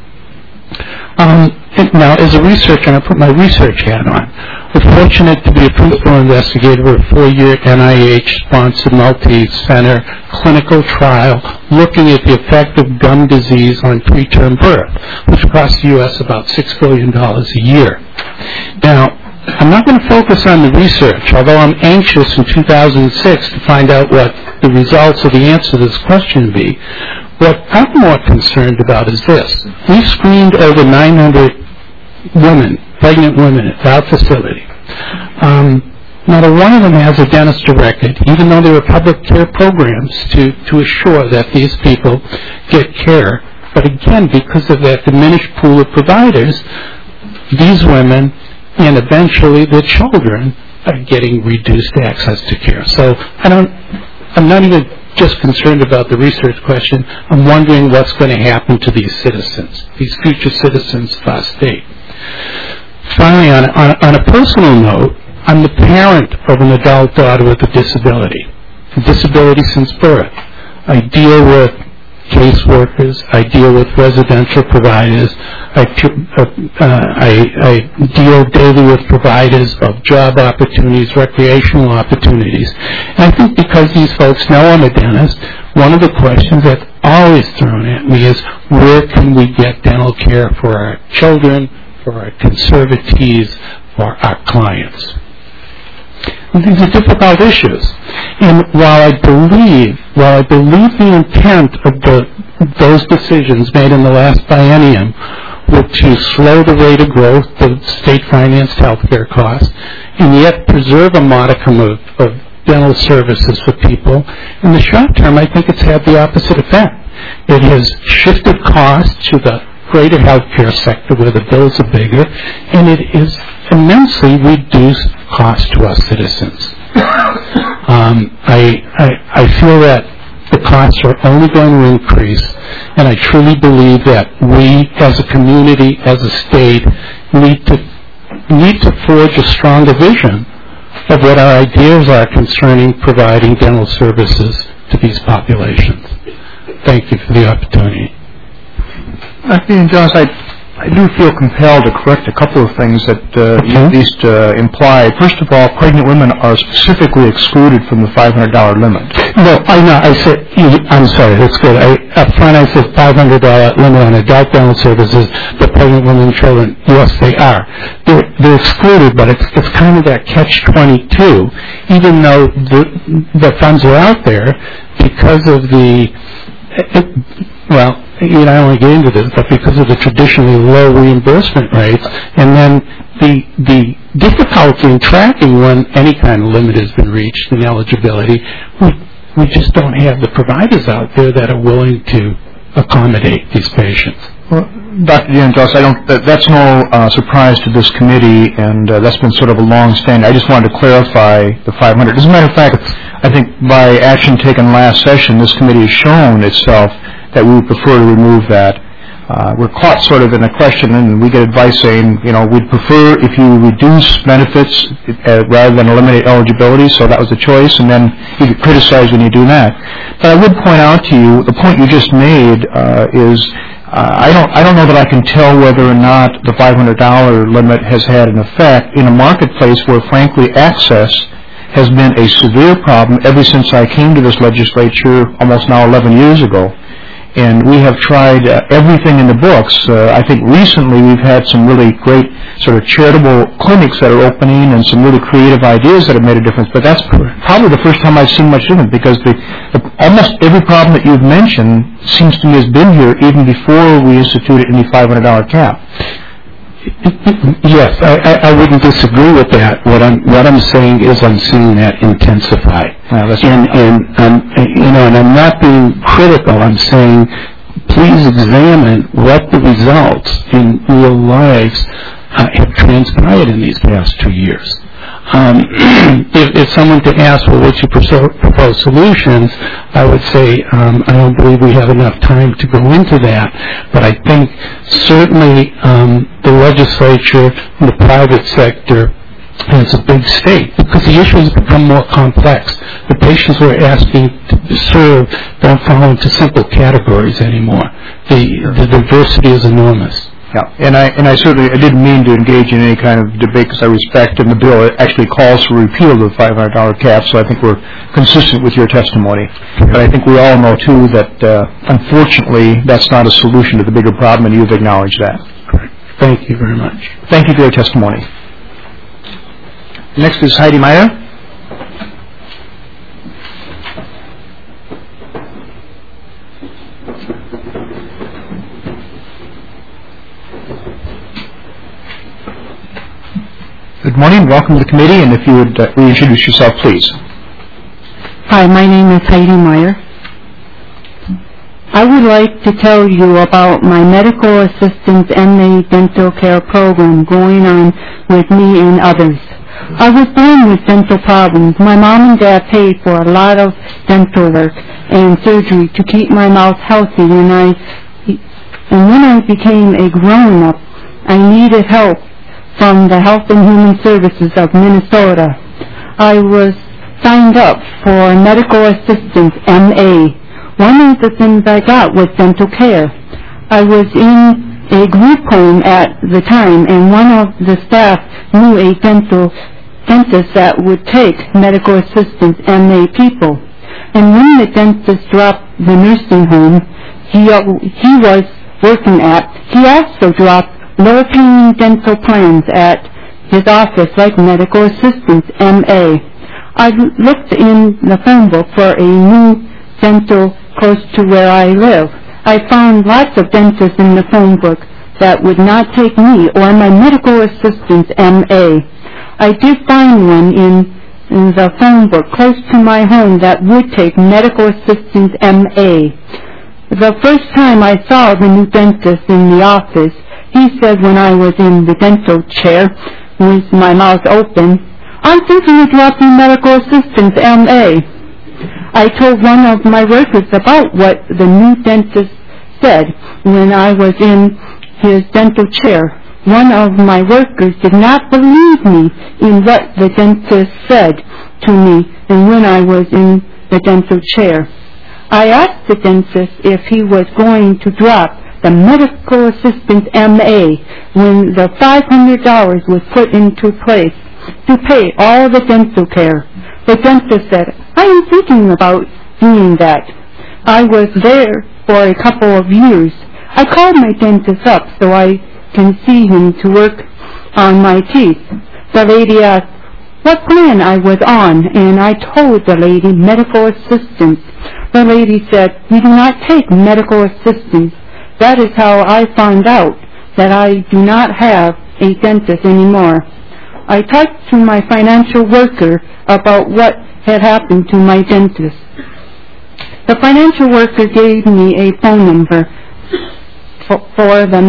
Now, as a researcher, I put my research hat on. We're fortunate to be a principal investigator of a 4-year NIH-sponsored multi-center clinical trial looking at the effect of gum disease on preterm birth, which costs the U.S. about $6 billion a year. Now, I'm not going to focus on the research, although I'm anxious in 2006 to find out what the results of the answer to this question would be. What I'm more concerned about is this. We've screened over 900 women, pregnant women at our facility. Not a one of them has a dentist record, even though there are public care programs to assure that these people get care. But again, because of that diminished pool of providers, these women and eventually their children are getting reduced access to care. So I'm not even just concerned about the research question. I'm wondering what's going to happen to these citizens, these future citizens of our state. Finally, on a personal note, I'm the parent of an adult daughter with a disability since birth. I deal with caseworkers. I deal with residential providers. I deal daily with providers of job opportunities, recreational opportunities. And I think because these folks know I'm a dentist, one of the questions that's always thrown at me is, where can we get dental care for our children, for our conservatees, for our clients? And these are difficult issues. And while I believe the intent of those decisions made in the last biennium were to slow the rate of growth of state-financed health care costs and yet preserve a modicum of dental services for people, in the short term, I think it's had the opposite effect. It has shifted costs to the greater healthcare sector where the bills are bigger, and it is immensely reduced cost to our citizens. I feel that the costs are only going to increase, and I truly believe that we, as a community, as a state, need to forge a stronger vision of what our ideas are concerning providing dental services to these populations. Thank you for the opportunity. Dr. Jones, I do feel compelled to correct a couple of things that you at least imply. First of all, pregnant women are specifically excluded from the $500 limit. No, I said, I'm sorry, that's good. Up front I said $500 limit on adult dental services, but pregnant women and children, yes, they are. They're excluded, but it's kind of that catch-22, even though the funds are out there because of I don't want to get into this, but because of the traditionally low reimbursement rates, and then the difficulty in tracking when any kind of limit has been reached in eligibility, we just don't have the providers out there that are willing to accommodate these patients. Well, Dr. DeAngelis, that's no surprise to this committee, and that's been sort of a long standing. I just wanted to clarify the 500. As a matter of fact, I think by action taken last session, this committee has shown itself that we would prefer to remove that. We're caught sort of in a question, and we get advice saying, we'd prefer if you reduce benefits rather than eliminate eligibility, so that was the choice, and then you get criticized when you do that. But I would point out to you, the point you just made is, I don't know that I can tell whether or not the $500 limit has had an effect in a marketplace where, frankly, access has been a severe problem ever since I came to this legislature almost now 11 years ago. And we have tried everything in the books. I think recently we've had some really great sort of charitable clinics that are opening and some really creative ideas that have made a difference. But that's probably the first time I've seen much difference, because almost every problem that you've mentioned seems to me has been here even before we instituted any $500 cap. Yes, I wouldn't disagree with that. What I'm saying is I'm seeing that intensify. And I'm not being critical. I'm saying please examine what the results in real lives have transpired in these past 2 years. If someone could ask, well, would you propose solutions, I would say I don't believe we have enough time to go into that. But I think certainly the legislature and the private sector has a big stake, because the issue has become more complex. The patients we're asking to serve don't fall into simple categories anymore. The diversity is enormous. Yeah, and I certainly didn't mean to engage in any kind of debate, because I respect, and the bill actually calls for repeal of the $500 cap, so I think we're consistent with your testimony. But I think we all know, too, that unfortunately that's not a solution to the bigger problem, and you've acknowledged that. Correct. Thank you very much. Thank you for your testimony. Next is Heidi Meyer. Good morning. Welcome to the committee, and if you would reintroduce yourself, please. Hi, my name is Heidi Meyer. I would like to tell you about my medical assistance and the dental care program going on with me and others. I was born with dental problems. My mom and dad paid for a lot of dental work and surgery to keep my mouth healthy. When I became a grown-up, I needed help from the Health and Human Services of Minnesota. I was signed up for medical assistance, MA. One of the things I got was dental care. I was in a group home at the time, and one of the staff knew a dentist that would take medical assistance, MA people. And when the dentist dropped the nursing home he was working at, he also dropped lower-paying dental plans at his office, like medical assistance, MA. I looked in the phone book for a new dental close to where I live. I found lots of dentists in the phone book that would not take me or my medical assistance, MA. I did find one in the phone book close to my home that would take medical assistance, MA. The first time I saw the new dentist in the office, he said when I was in the dental chair with my mouth open, "I'm thinking of dropping medical assistance, MA." I told one of my workers about what the new dentist said when I was in his dental chair. One of my workers did not believe me in what the dentist said to me and when I was in the dental chair. I asked the dentist if he was going to drop the medical assistance, MA, when the $500 was put into place to pay all the dental care. The dentist said, "I am thinking about doing that." I was there for a couple of years. I called my dentist up so I can see him to work on my teeth. The lady asked what plan I was on, and I told the lady medical assistance. The lady said, "We do not take medical assistance." That is how I found out that I do not have a dentist anymore. I talked to my financial worker about what had happened to my dentist. The financial worker gave me a phone number for the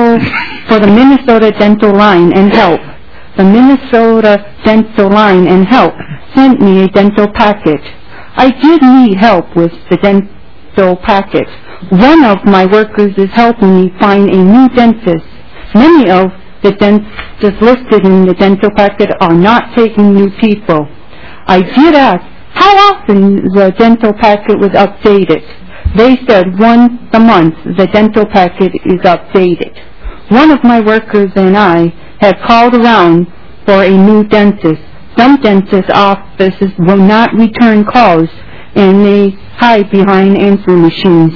Minnesota Dental Line and Help. The Minnesota Dental Line and Help sent me a dental package. I did need help with the dental package. One of my workers is helping me find a new dentist. Many of the dentists listed in the dental packet are not taking new people. I did ask how often the dental packet was updated. They said once a month the dental packet is updated. One of my workers and I have called around for a new dentist. Some dentist offices will not return calls and they hide behind answering machines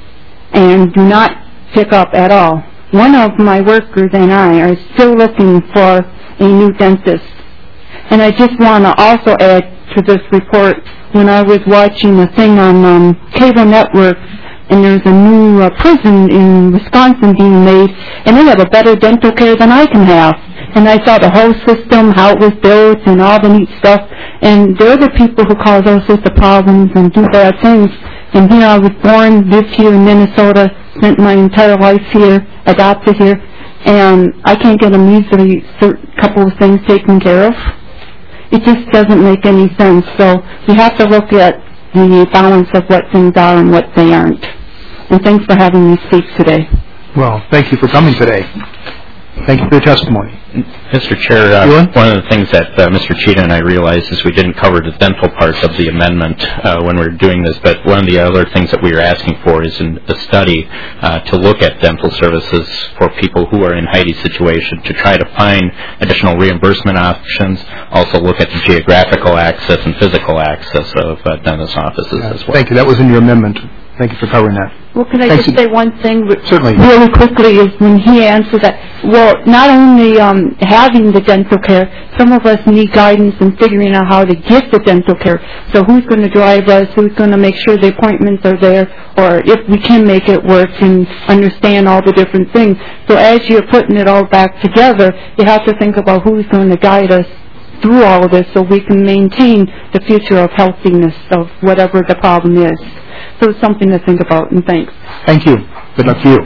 and do not pick up at all. One of my workers and I are still looking for a new dentist. And I just want to also add to this report, when I was watching a thing on cable network, and there's a new prison in Wisconsin being made, and they have a better dental care than I can have. And I saw the whole system, how it was built, and all the neat stuff. And they're the people who cause all sorts of problems and do bad things. And here I was born, lived here in Minnesota, spent my entire life here, adopted here, and I can't get a measly couple of things taken care of. It just doesn't make any sense. So we have to look at the balance of what things are and what they aren't. And thanks for having me speak today. Well, thank you for coming today. Thank you for your testimony. Mr. Chair, one of the things that Mr. Cheetah and I realized is we didn't cover the dental part of the amendment when we were doing this, but one of the other things that we were asking for is a study to look at dental services for people who are in Heidi's situation, to try to find additional reimbursement options, also look at the geographical access and physical access of dentist offices as well. Thank you. That was in your amendment. Thank you for covering that. Well, can I just say one thing Certainly. really quickly is when he answered that, well, not only having the dental care, some of us need guidance in figuring out how to get the dental care. So who's going to drive us, who's going to make sure the appointments are there, or if we can make it work and understand all the different things. So as you're putting it all back together, you have to think about who's going to guide us through all of this so we can maintain the future of healthiness of whatever the problem is. So it's something to think about, and thanks. Thank you. Good luck to you.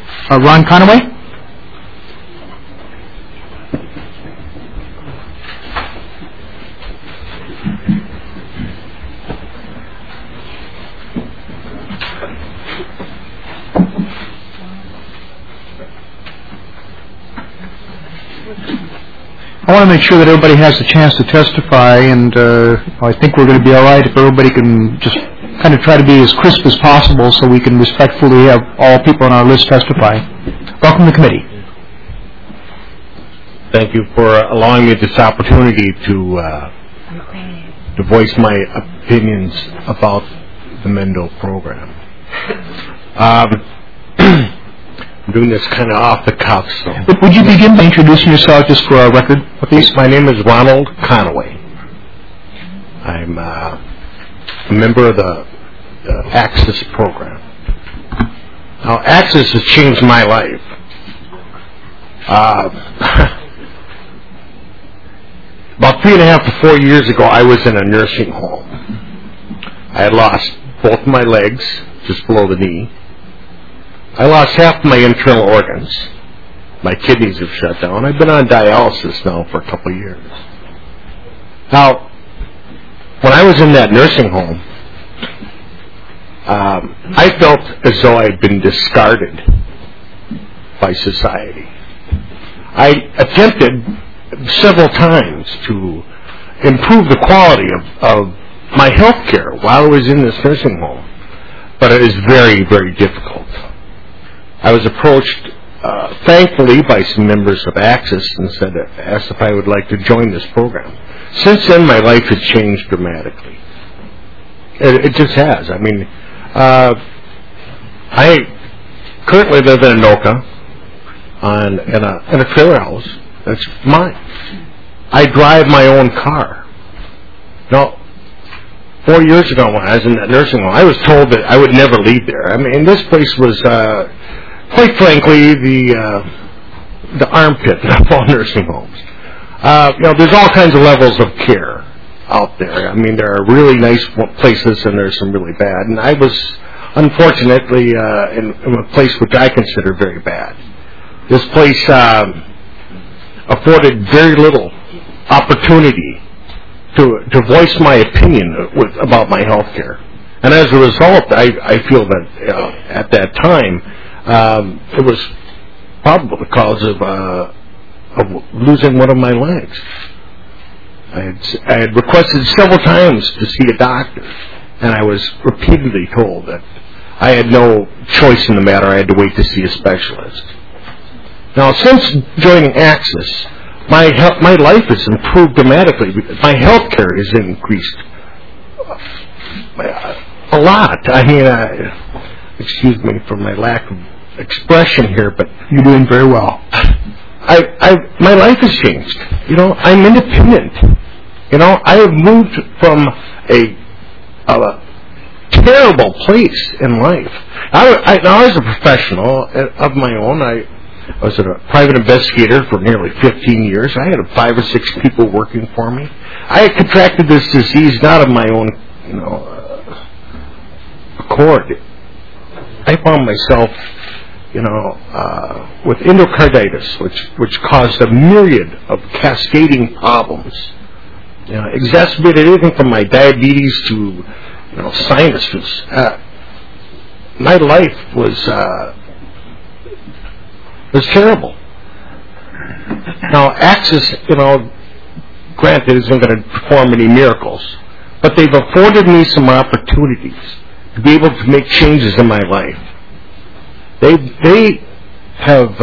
Ron Conaway? I want to make sure that everybody has a chance to testify, and I think we're going to be all right if everybody can just kind of try to be as crisp as possible so we can respectfully have all people on our list testify. Welcome to the committee. Thank you for allowing me this opportunity to voice my opinions about the Mendo program. I'm doing this kind of off the cuff. So. Would you begin by introducing yourself just for our record, please? My name is Ronald Conaway. I'm a member of the Access program. Now, Access has changed my life. About 3.5 to 4 years ago, I was in a nursing home. I had lost both my legs, just below the knee. I lost half my internal organs. My kidneys have shut down. I've been on dialysis now for a couple of years. Now, when I was in that nursing home, I felt as though I'd been discarded by society. I attempted several times to improve the quality of my health care while I was in this nursing home, but it was very, very difficult. I was approached, thankfully, by some members of Access and asked if I would like to join this program. Since then, my life has changed dramatically. It just has. I mean, I currently live in Anoka in a trailer house. That's mine. I drive my own car. Now, 4 years ago when I was in that nursing home, I was told that I would never leave there. I mean, this place was, quite frankly, the armpit of all nursing homes. There's all kinds of levels of care out there. I mean, there are really nice places and there's some really bad. And I was, unfortunately, in a place which I consider very bad. This place afforded very little opportunity to voice my opinion about my health care. And as a result, I feel that at that time, it was probably the cause of losing one of my legs. I had requested several times to see a doctor, and I was repeatedly told that I had no choice in the matter. I had to wait to see a specialist. Now, since joining Access, my life has improved dramatically. My health care has increased a lot. I mean, excuse me for my lack of expression here, but you're doing very well. My life has changed. I'm independent. I have moved from a terrible place in life. Now, as a professional of my own, I was a private investigator for nearly 15 years. I had 5 or 6 people working for me. I had contracted this disease not of my own, accord. I found myself, with endocarditis, which caused a myriad of cascading problems. Exacerbated everything from my diabetes to, sinuses. My life was terrible. Now, Access, granted, isn't going to perform any miracles, but they've afforded me some opportunities to be able to make changes in my life. They have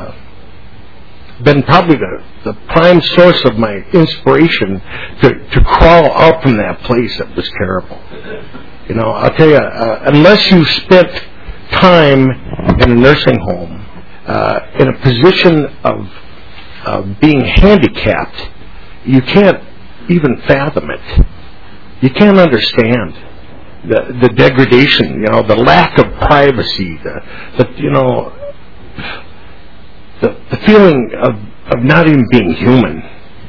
been probably the prime source of my inspiration to crawl out from that place that was terrible. I'll tell you, unless you spent time in a nursing home, in a position of being handicapped, you can't even fathom it. You can't understand the degradation, the lack of privacy, the feeling of not even being human.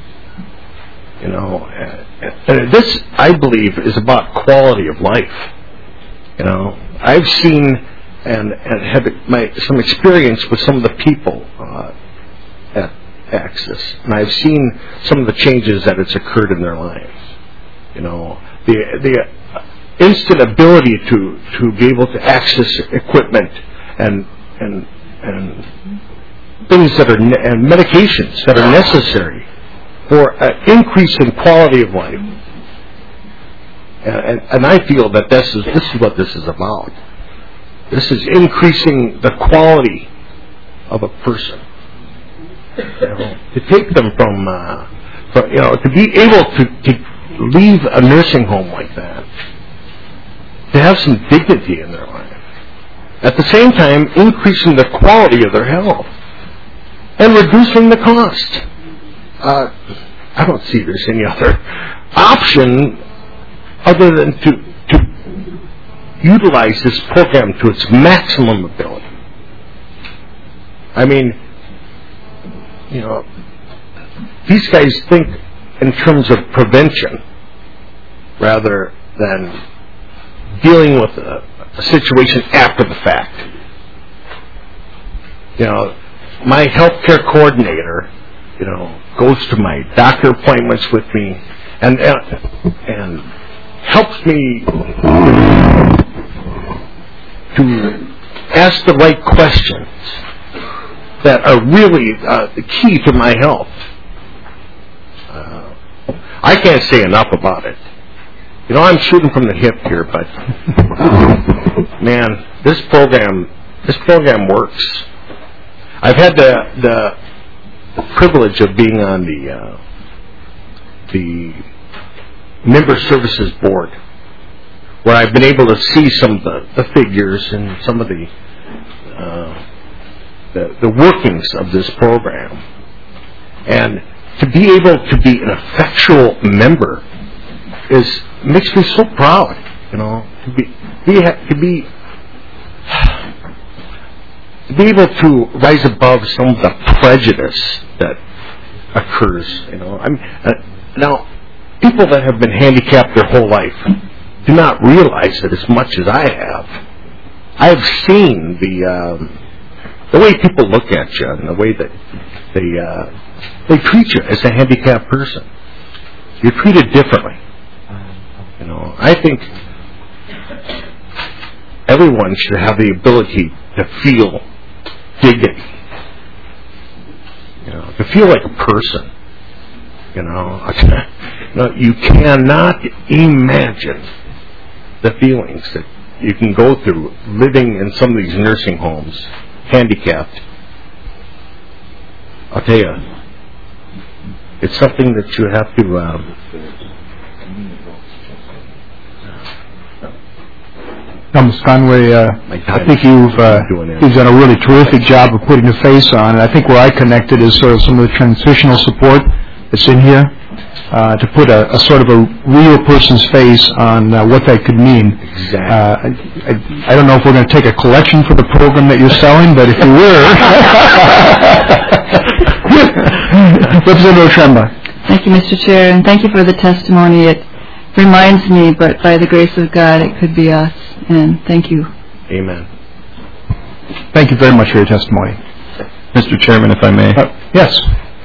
This, I believe, is about quality of life. I've seen and had some experience with some of the people at Access, and I've seen some of the changes that it's occurred in their lives. instant ability to be able to access equipment and things that are and medications that are necessary for an increase in quality of life. And I feel that this is what this is about. This is increasing the quality of a person. To take them from to be able to leave a nursing home like that, to have some dignity in their life. At the same time, increasing the quality of their health and reducing the cost. I don't see there's any other option other than to utilize this program to its maximum ability. I mean, these guys think in terms of prevention rather than dealing with a situation after the fact. My healthcare coordinator, goes to my doctor appointments with me and helps me to ask the right questions that are really the key to my health. I can't say enough about it. I'm shooting from the hip here, but man, this program works. I've had the privilege of being on the member services board, where I've been able to see some of the figures and some of the workings of this program, and to be able to be an effectual member makes me so proud. To be able to rise above some of the prejudice that occurs. Now, people that have been handicapped their whole life do not realize it as much as I have. I have seen the way people look at you and the way that they treat you as a handicapped person. You're treated differently. I think everyone should have the ability to feel dignity. To feel like a person. You cannot imagine the feelings that you can go through living in some of these nursing homes, handicapped. I'll tell you, it's something that you have to. Ms. Conway, I think you've done a really terrific job of putting a face on, and I think where I connected is sort of some of the transitional support that's in here, to put a sort of a real person's face on what that could mean. Exactly. I don't know if we're going to take a collection for the program that you're selling, but if you were. Representative Tremba. Thank you, Mr. Chair, and thank you for the testimony. It reminds me, but by the grace of God, it could be us. And thank you. Amen. Thank you very much for your testimony. Mr. Chairman, if I may. Yes.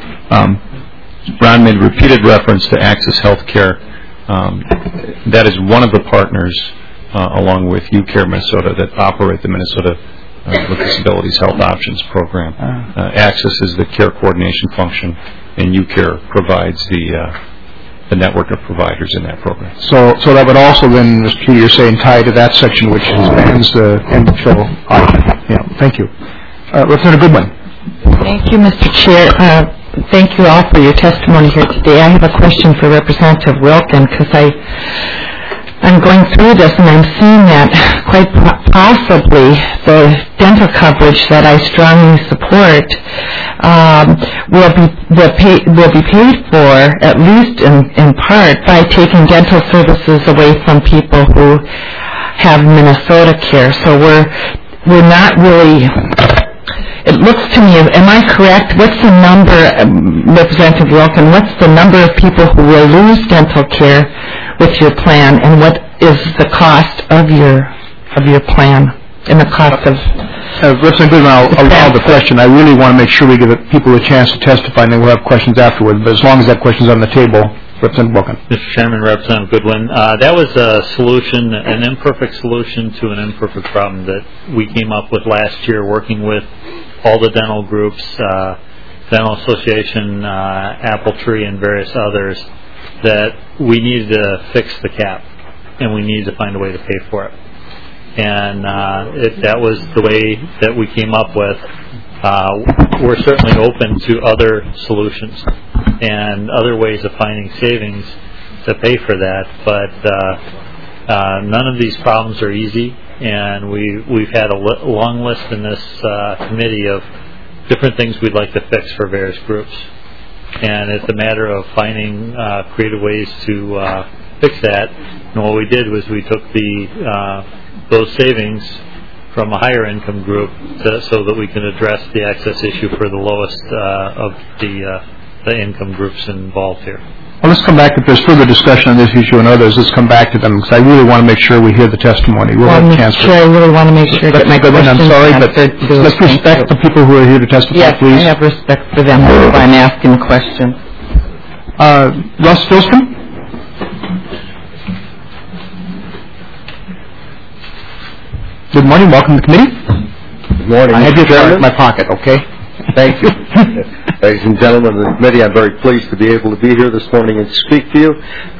Ron made repeated reference to Access Healthcare. That is one of the partners, along with UCare Minnesota, that operate the Minnesota with Disabilities Health Options Program. Access is the care coordination function, and UCare provides the network of providers in that program. So that would also then, Mr. Peter, you're saying, tie to that section which spans the end-of-fill option. Yeah, thank you. Representative Goodwin. Thank you, Mr. Chair. Thank you all for your testimony here today. I have a question for Representative Wilken, because I'm going through this and I'm seeing that quite possibly the dental coverage that I strongly support will be paid for, at least in part, by taking dental services away from people who have Minnesota care. So we're not really. It looks to me, am I correct? What's the number, Representative Wilken, what's the number of people who will lose dental care with your plan, and what is the cost of your plan and the cost of... Representative Goodwin, I'll allow the question. I really want to make sure we give people a chance to testify, and then we'll have questions afterward. But as long as that question's on the table, Representative Wilkin. Mr. Chairman, Representative Goodwin, that was a solution, an imperfect solution to an imperfect problem that we came up with last year, working with all the dental groups, Dental Association, Apple Tree, and various others, that we needed to fix the cap, and we needed to find a way to pay for it. And that was the way that we came up with. We're certainly open to other solutions and other ways of finding savings to pay for that, but none of these problems are easy, and we've had a long list in this committee of different things we'd like to fix for various groups, and it's a matter of finding creative ways to fix that. And what we did was we took those savings from a higher income group so that we can address the access issue for the lowest of the income groups involved here. Well, let's come back, if there's further discussion on this issue and others, let's come back to them, because I really want to make sure we hear the testimony. We'll have a chance Mr. Chair, I really want to make sure that my questions I'm sorry, but let's respect the people who are here to testify, yes, please. Yes, I have respect for them. That's why I'm asking questions. Russ Filstrom? Good morning. Welcome to the committee. Good morning. I have your card in my pocket, okay? Thank you. Ladies and gentlemen of the committee, I'm very pleased to be able to be here this morning and speak to you.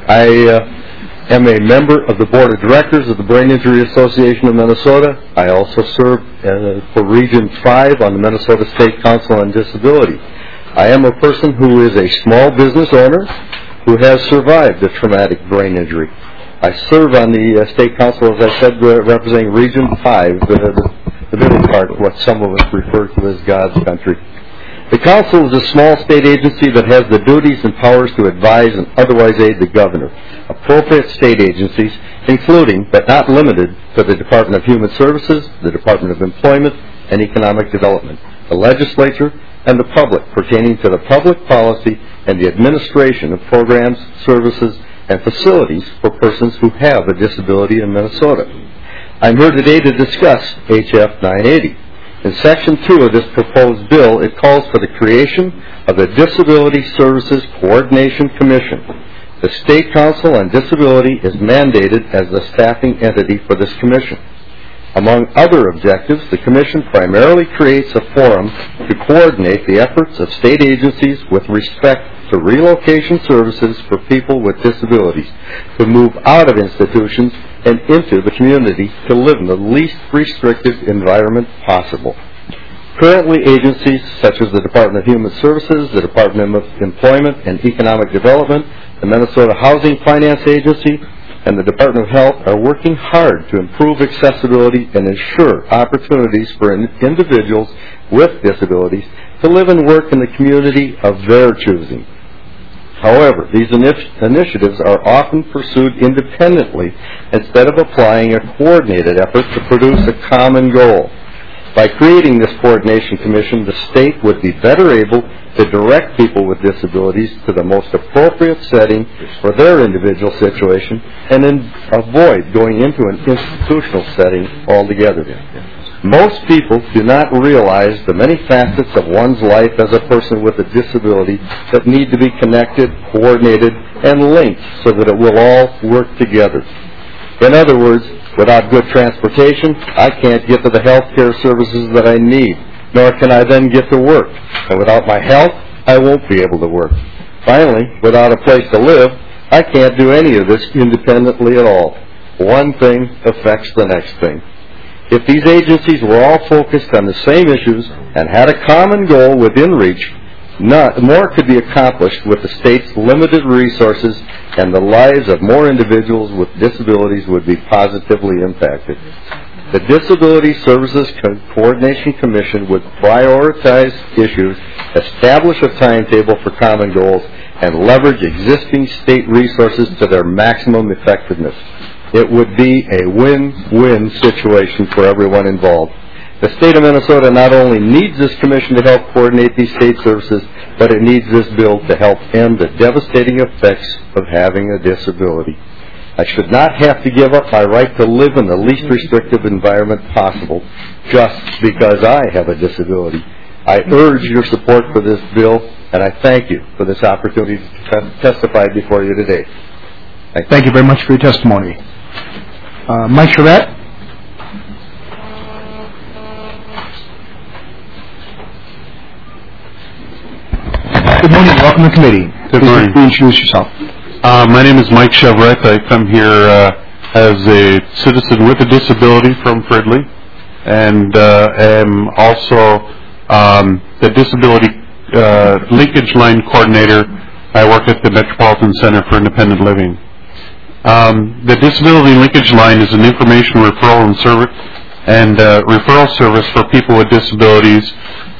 I am a member of the Board of Directors of the Brain Injury Association of Minnesota. I also serve for Region 5 on the Minnesota State Council on Disability. I am a person who is a small business owner who has survived a traumatic brain injury. I serve on the State Council, as I said, representing Region 5, the middle part, what some of us refer to as God's country. The Council is a small state agency that has the duties and powers to advise and otherwise aid the Governor. Appropriate state agencies, including, but not limited to, the Department of Human Services, the Department of Employment and Economic Development, the Legislature, and the public pertaining to the public policy and the administration of programs, services, and facilities for persons who have a disability in Minnesota. I'm here today to discuss H.F. 980. In Section 2 of this proposed bill, it calls for the creation of the Disability Services Coordination Commission. The State Council on Disability is mandated as the staffing entity for this commission. Among other objectives, the commission primarily creates a forum to coordinate the efforts of state agencies with respect to relocation services for people with disabilities to move out of institutions and into the community to live in the least restrictive environment possible. Currently, agencies such as the Department of Human Services, the Department of Employment and Economic Development, the Minnesota Housing Finance Agency, and the Department of Health are working hard to improve accessibility and ensure opportunities for individuals with disabilities to live and work in the community of their choosing. However, these initiatives are often pursued independently instead of applying a coordinated effort to produce a common goal. By creating this coordination commission, the state would be better able to direct people with disabilities to the most appropriate setting for their individual situation and then avoid going into an institutional setting altogether. Most people do not realize the many facets of one's life as a person with a disability that need to be connected, coordinated, and linked so that it will all work together. In other words, without good transportation, I can't get to the health care services that I need, nor can I then get to work. And without my health, I won't be able to work. Finally, without a place to live, I can't do any of this independently at all. One thing affects the next thing. If these agencies were all focused on the same issues and had a common goal within reach, more could be accomplished with the state's limited resources, and the lives of more individuals with disabilities would be positively impacted. The Disability Services Coordination Commission would prioritize issues, establish a timetable for common goals, and leverage existing state resources to their maximum effectiveness. It would be a win-win situation for everyone involved. The state of Minnesota not only needs this commission to help coordinate these state services, but it needs this bill to help end the devastating effects of having a disability. I should not have to give up my right to live in the least restrictive environment possible just because I have a disability. I urge your support for this bill, and I thank you for this opportunity to testify before you today. Thank you very much for your testimony. Mike Charette. Good morning. Welcome to the committee. Good morning. Please introduce yourself. My name is Mike Chevrette. I come here as a citizen with a disability from Fridley, and am also the disability linkage line coordinator. I work at the Metropolitan Center for Independent Living. The disability linkage line is an information referral and referral service for people with disabilities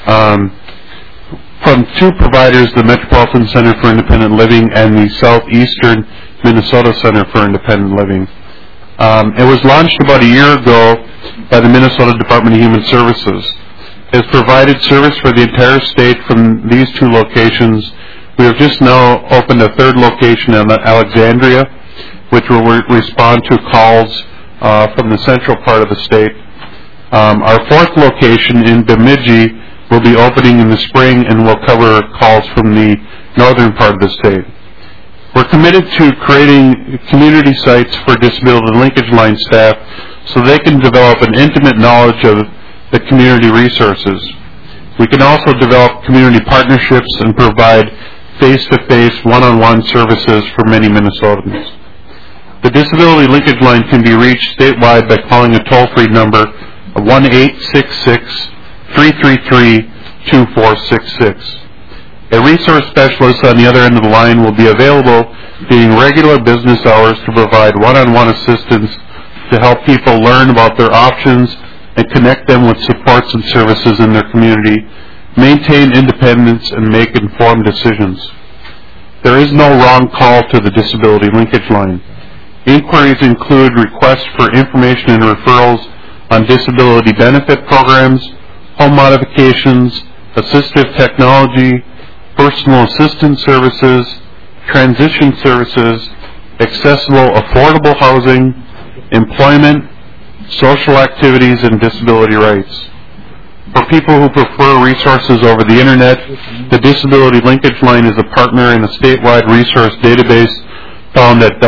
from two providers, the Metropolitan Center for Independent Living and the Southeastern Minnesota Center for Independent Living. It was launched about a year ago by the Minnesota Department of Human Services. It has provided service for the entire state from these two locations. We have just now opened a third location in Alexandria, which will respond to calls from the central part of the state. Our fourth location in Bemidji will be opening in the spring and will cover calls from the northern part of the state. We're committed to creating community sites for disability linkage line staff so they can develop an intimate knowledge of the community resources. We can also develop community partnerships and provide face-to-face, one-on-one services for many Minnesotans. The disability linkage line can be reached statewide by calling a toll-free number of 1-866-333-2466. A resource specialist on the other end of the line will be available during regular business hours to provide one-on-one assistance to help people learn about their options and connect them with supports and services in their community, maintain independence, and make informed decisions. There is no wrong call to the disability linkage line. Inquiries include requests for information and referrals on disability benefit programs, home modifications, assistive technology, personal assistance services, transition services, accessible affordable housing, employment, social activities, and disability rights. For people who prefer resources over the Internet, the Disability Linkage Line is a partner in a statewide resource database found at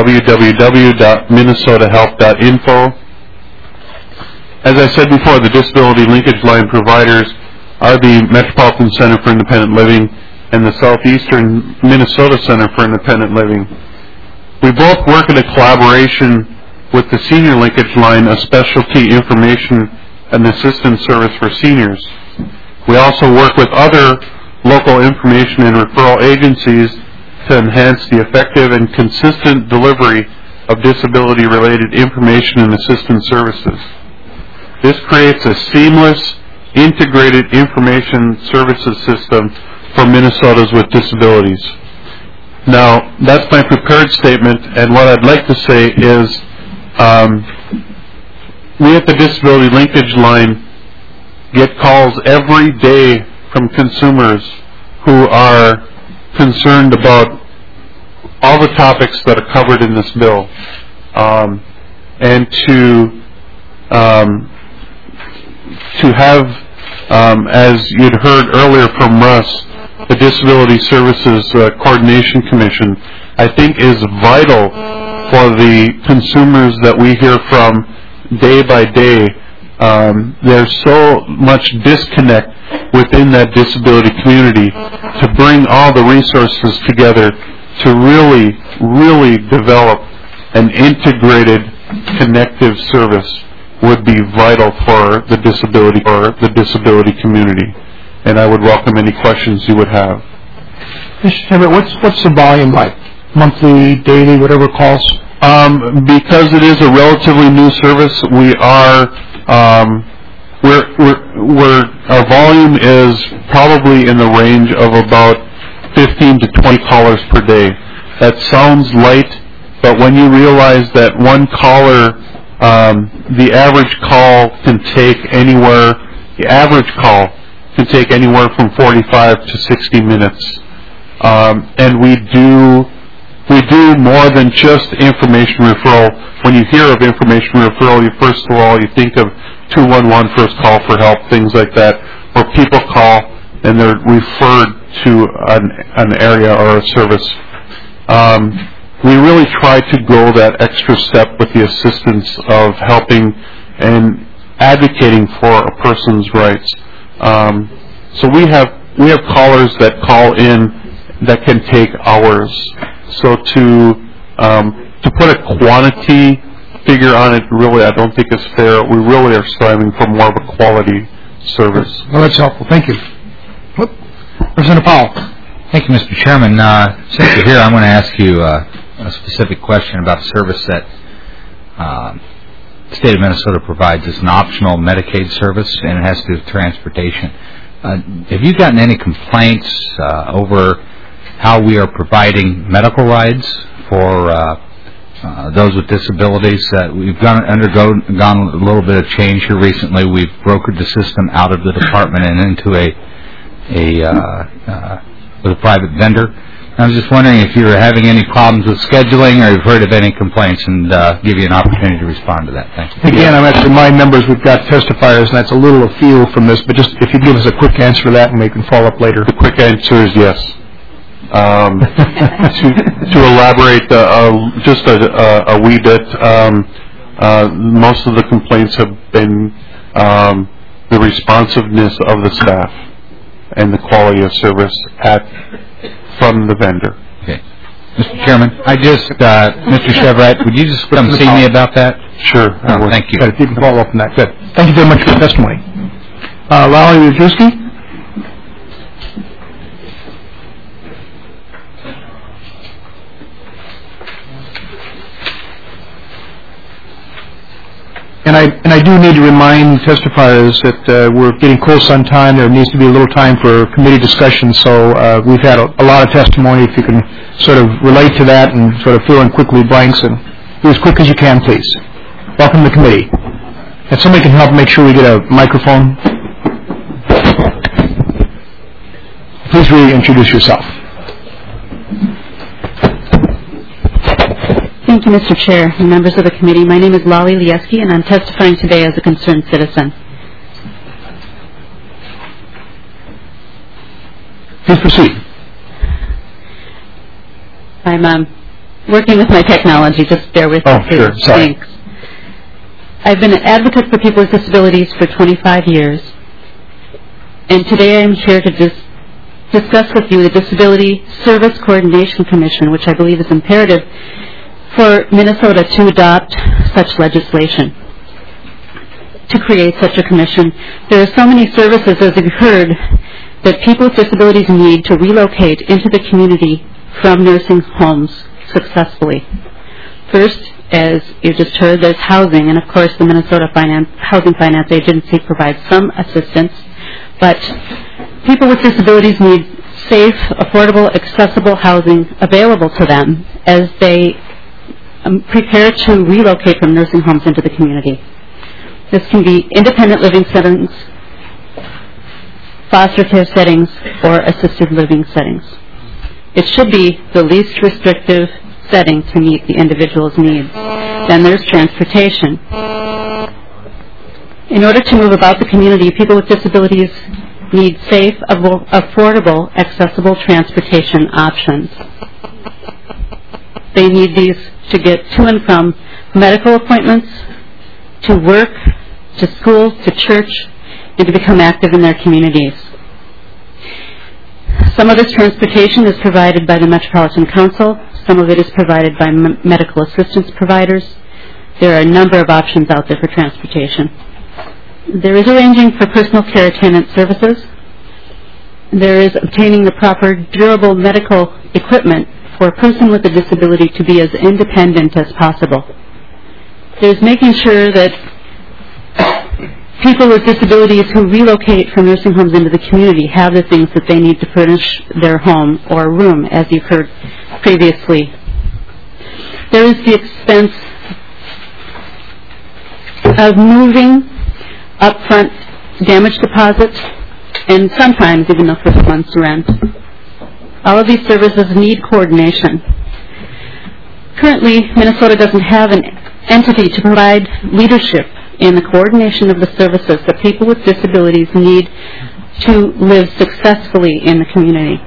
www.minnesotahelp.info. As I said before, the Disability Linkage Line providers are the Metropolitan Center for Independent Living and the Southeastern Minnesota Center for Independent Living. We both work in a collaboration with the Senior Linkage Line, a specialty information and assistance service for seniors. We also work with other local information and referral agencies to enhance the effective and consistent delivery of disability-related information and assistance services. This creates a seamless, integrated information services system for Minnesotans with disabilities. Now, that's my prepared statement, and what I'd like to say is we at the Disability Linkage Line get calls every day from consumers who are concerned about all the topics that are covered in this bill, and to have, as you'd heard earlier from Russ, the Disability Services Coordination Commission, I think is vital for the consumers that we hear from day by day. There's so much disconnect within that disability community. To bring all the resources together to really, really develop an integrated, connective service would be vital for the disability community. And I would welcome any questions you would have. Mr. Chairman, what's the volume like? Monthly, daily, whatever calls? Because it is a relatively new service, we are our volume is probably in the range of about 15 to 20 callers per day. That sounds light, but when you realize that one caller, the average call can take anywhere from 45 to 60 minutes. And we do more than just information referral. When you hear of information referral, you think of 211 first call for help, things like that, where people call and they're referred to an area or a service. We really try to go that extra step with the assistance of helping and advocating for a person's rights. So we have callers that call in that can take hours. So to put a quantity figure on it, really, I don't think is fair. We really are striving for more of a quality service. Well, that's helpful. Thank you. Representative Powell. Thank you, Mr. Chairman. Since you're here, I'm going to ask you a specific question about a service that the state of Minnesota provides. It's an optional Medicaid service, and it has to do with transportation. Have you gotten any complaints over how we are providing medical rides for those with disabilities? We've undergone a little bit of change here recently. We've brokered the system out of the department and into with a private vendor. I was just wondering if you were having any problems with scheduling, or you've heard of any complaints, and give you an opportunity to respond to that. Thank you. Again, I'm going to remind members we've got testifiers, and that's a little afield from this, but just if you give us a quick answer to that, and we can follow up later. The quick answer is yes. To elaborate just a wee bit, most of the complaints have been the responsiveness of the staff and the quality of service from the vendor. Okay. Mr. Chairman, Mr. Chevret, would you just come see me about that? Sure. Thank you. You can follow up on that. Good. Thank you very much for the testimony. Lally Wojcicki. And I do need to remind testifiers that we're getting close on time. There needs to be a little time for committee discussion, so we've had a lot of testimony. If you can sort of relate to that and sort of fill in quickly blanks, and be as quick as you can, please. Welcome to the committee. If somebody can help make sure we get a microphone. Please reintroduce yourself. Thank you, Mr. Chair and members of the committee. My name is Lolly Lieski, and I'm testifying today as a concerned citizen. Please proceed. I'm working with my technology. Just bear with me. Oh, sure. Sorry. Thanks. I've been an advocate for people with disabilities for 25 years, and today I'm here to discuss with you the Disability Service Coordination Commission, which I believe is imperative for Minnesota to adopt such legislation, to create such a commission. There are so many services, as you've heard, that people with disabilities need to relocate into the community from nursing homes successfully. First, as you just heard, there's housing, and of course the Minnesota Housing Finance Agency provides some assistance, but people with disabilities need safe, affordable, accessible housing available to them as they prepare to relocate from nursing homes into the community. This can be independent living settings, foster care settings, or assisted living settings. It should be the least restrictive setting to meet the individual's needs. Then there's transportation. In order to move about the community, people with disabilities need safe, affordable, accessible transportation options. They need these to get to and from medical appointments, to work, to school, to church, and to become active in their communities. Some of this transportation is provided by the Metropolitan Council. Some of it is provided by medical assistance providers. There are a number of options out there for transportation. There is arranging for personal care attendant services. There is obtaining the proper durable medical equipment for a person with a disability to be as independent as possible. There's making sure that people with disabilities who relocate from nursing homes into the community have the things that they need to furnish their home or room, as you've heard previously. There is the expense of moving, upfront damage deposits, and sometimes even the first month's rent. All of these services need coordination. Currently, Minnesota doesn't have an entity to provide leadership in the coordination of the services that people with disabilities need to live successfully in the community.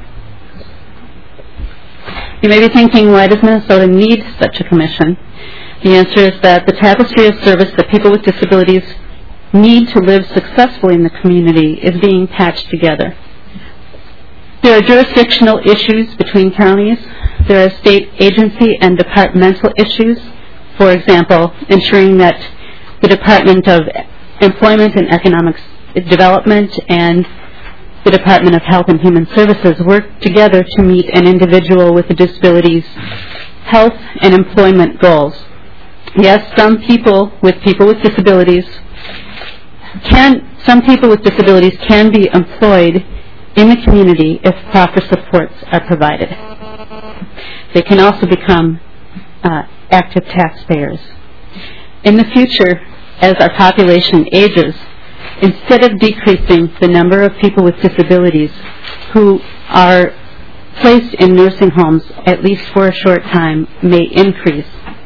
You may be thinking, why does Minnesota need such a commission? The answer is that the tapestry of service that people with disabilities need to live successfully in the community is being patched together. There are jurisdictional issues between counties. There are state agency and departmental issues. For example, ensuring that the Department of Employment and Economic Development and the Department of Health and Human Services work together to meet an individual with a disability's health and employment goals. Yes, some people with disabilities can be employed in the community if proper supports are provided. They can also become active taxpayers. In the future, as our population ages, instead of decreasing, the number of people with disabilities who are placed in nursing homes, at least for a short time, may increase.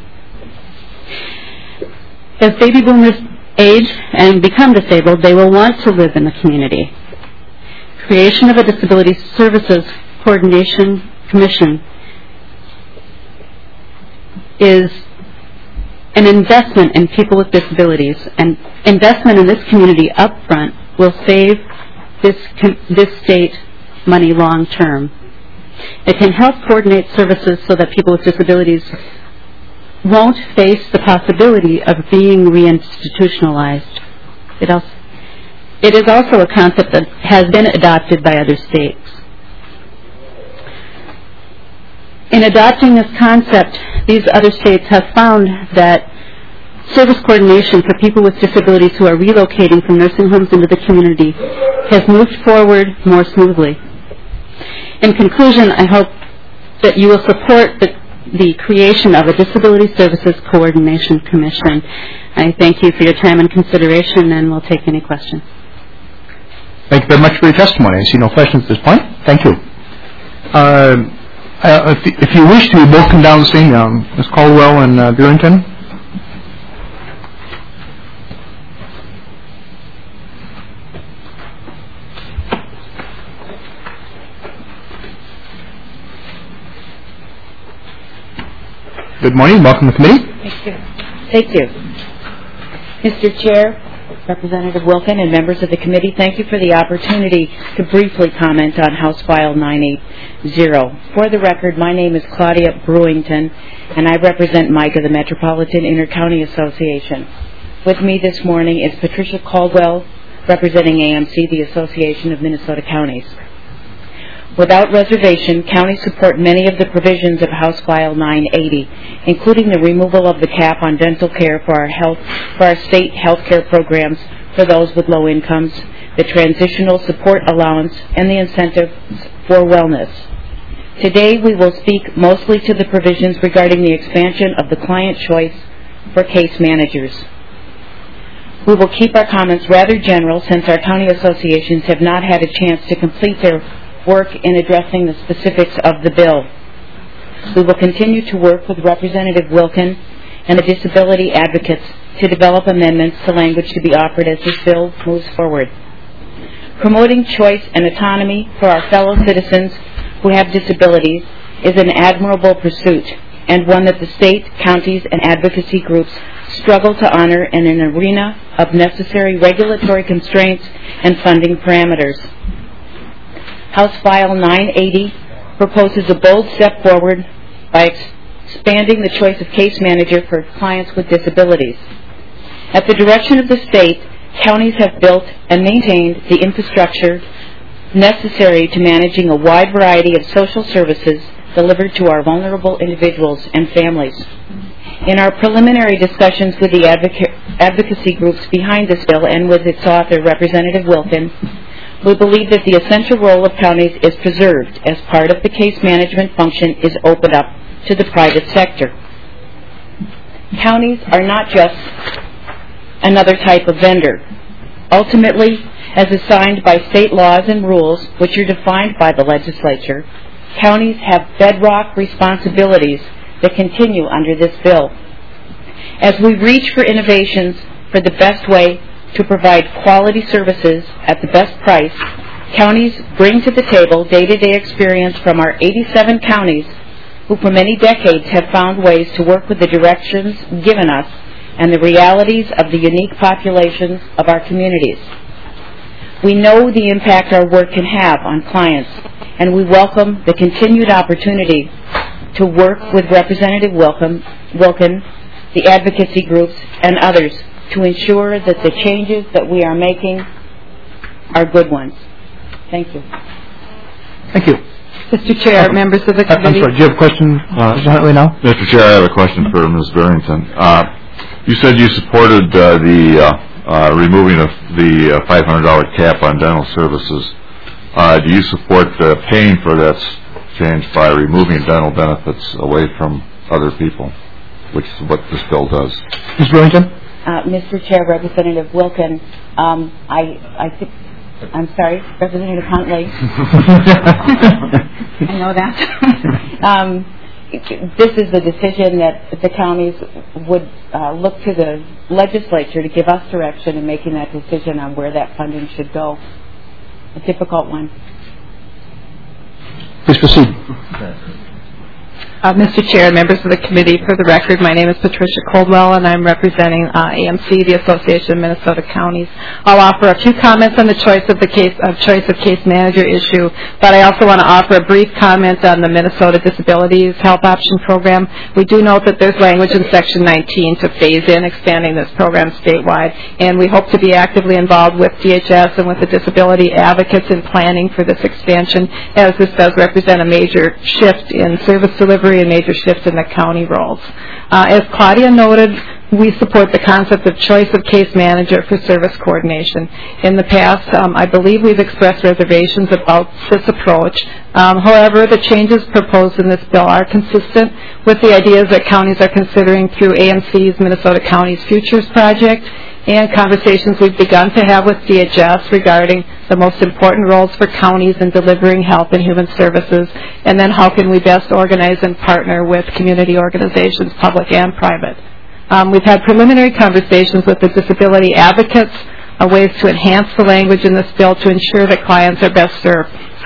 As baby boomers age and become disabled, they will want to live in the community. Creation of a Disability Services Coordination Commission is an investment in people with disabilities, and investment in this community up front will save this state money long term. It can help coordinate services so that people with disabilities won't face the possibility of being reinstitutionalized. It is also a concept that has been adopted by other states. In adopting this concept, these other states have found that service coordination for people with disabilities who are relocating from nursing homes into the community has moved forward more smoothly. In conclusion, I hope that you will support the creation of a Disability Services Coordination Commission. I thank you for your time and consideration, and we'll take any questions. Thank you very much for your testimony. I see no questions at this point. Thank you. If you wish to, both come down and sing, Ms. Caldwell and Burrington. Good morning. Welcome to the committee. Thank you. Thank you. Mr. Chair, Representative Wilkin, and members of the committee, thank you for the opportunity to briefly comment on House File 980. For the record, my name is Claudia Brewington, and I represent MICA, the Metropolitan Intercounty Association. With me this morning is Patricia Caldwell, representing AMC, the Association of Minnesota Counties. Without reservation, counties support many of the provisions of House File 980, including the removal of the cap on dental care for our state health care programs for those with low incomes, the transitional support allowance, and the incentives for wellness. Today, we will speak mostly to the provisions regarding the expansion of the client choice for case managers. We will keep our comments rather general since our county associations have not had a chance to complete their work in addressing the specifics of the bill. We will continue to work with Representative Wilkin and the disability advocates to develop amendments to language to be offered as this bill moves forward. Promoting choice and autonomy for our fellow citizens who have disabilities is an admirable pursuit, and one that the state, counties, and advocacy groups struggle to honor in an arena of necessary regulatory constraints and funding parameters. House File 980 proposes a bold step forward by expanding the choice of case manager for clients with disabilities. At the direction of the state, counties have built and maintained the infrastructure necessary to managing a wide variety of social services delivered to our vulnerable individuals and families. In our preliminary discussions with the advocacy groups behind this bill and with its author, Representative Wilkin, we believe that the essential role of counties is preserved as part of the case management function is opened up to the private sector. Counties are not just another type of vendor. Ultimately, as assigned by state laws and rules, which are defined by the legislature, counties have bedrock responsibilities that continue under this bill. As we reach for innovations for the best way to provide quality services at the best price, counties bring to the table day-to-day experience from our 87 counties who for many decades have found ways to work with the directions given us and the realities of the unique populations of our communities. We know the impact our work can have on clients, and we welcome the continued opportunity to work with Representative Wilkin, the advocacy groups, and others to ensure that the changes that we are making are good ones. Thank you. Thank you. Mr. Chair, members of the committee. I'm sorry, do you have a question, Mr. Huntley, now? Mr. Chair, I have a question for Ms. Barrington. You said you supported the removing of the $500 cap on dental services. Do you support paying for that change by removing dental benefits away from other people, which is what this bill does? Ms. Barrington? Mr. Chair, Representative Wilkin, I think, I'm sorry, Representative Huntley. I know that. This is the decision that the counties would look to the legislature to give us direction in making that decision on where that funding should go. A difficult one. Please proceed. Mr. Chair, members of the committee, for the record, my name is Patricia Coldwell, and I'm representing AMC, the Association of Minnesota Counties. I'll offer a few comments on the choice of case manager issue, but I also want to offer a brief comment on the Minnesota Disabilities Health Option Program. We do note that there's language in Section 19 to phase in expanding this program statewide, and we hope to be actively involved with DHS and with the disability advocates in planning for this expansion, as this does represent a major shift in service delivery and major shift in the county roles. As Claudia noted, we support the concept of choice of case manager for service coordination. In the past, I believe we've expressed reservations about this approach. However, the changes proposed in this bill are consistent with the ideas that counties are considering through AMC's Minnesota Counties Futures Project and conversations we've begun to have with DHS regarding the most important roles for counties in delivering health and human services, and then how can we best organize and partner with community organizations, public and private. We've had preliminary conversations with the disability advocates on ways to enhance the language in this bill to ensure that clients are best served.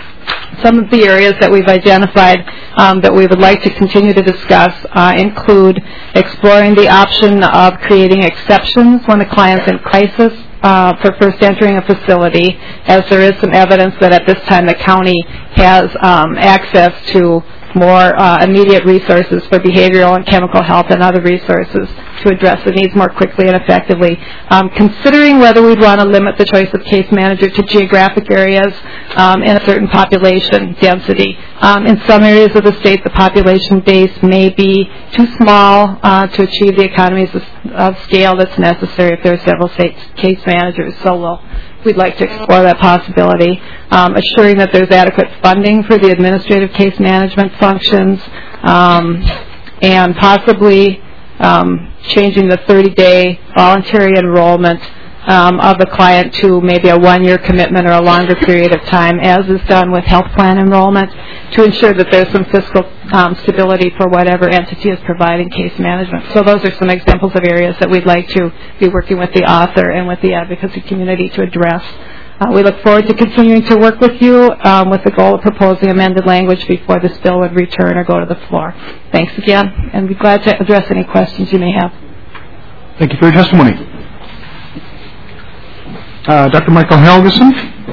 Some of the areas that we've identified that we would like to continue to discuss include exploring the option of creating exceptions when the client's in crisis for first entering a facility, as there is some evidence that at this time the county has access to more immediate resources for behavioral and chemical health and other resources to address the needs more quickly and effectively. Considering whether we'd want to limit the choice of case manager to geographic areas and a certain population density. In some areas of the state, the population base may be too small to achieve the economies of scale that's necessary if there are several case managers. So we'd like to explore that possibility, assuring that there's adequate funding for the administrative case management functions, and possibly changing the 30-day voluntary enrollment of the client to maybe a one-year commitment or a longer period of time, as is done with health plan enrollment, to ensure that there's some fiscal stability for whatever entity is providing case management. So those are some examples of areas that we'd like to be working with the author and with the advocacy community to address. We look forward to continuing to work with you with the goal of proposing amended language before this bill would return or go to the floor. Thanks again, and we'd be glad to address any questions you may have. Thank you for your testimony. Dr. Michael Helgeson,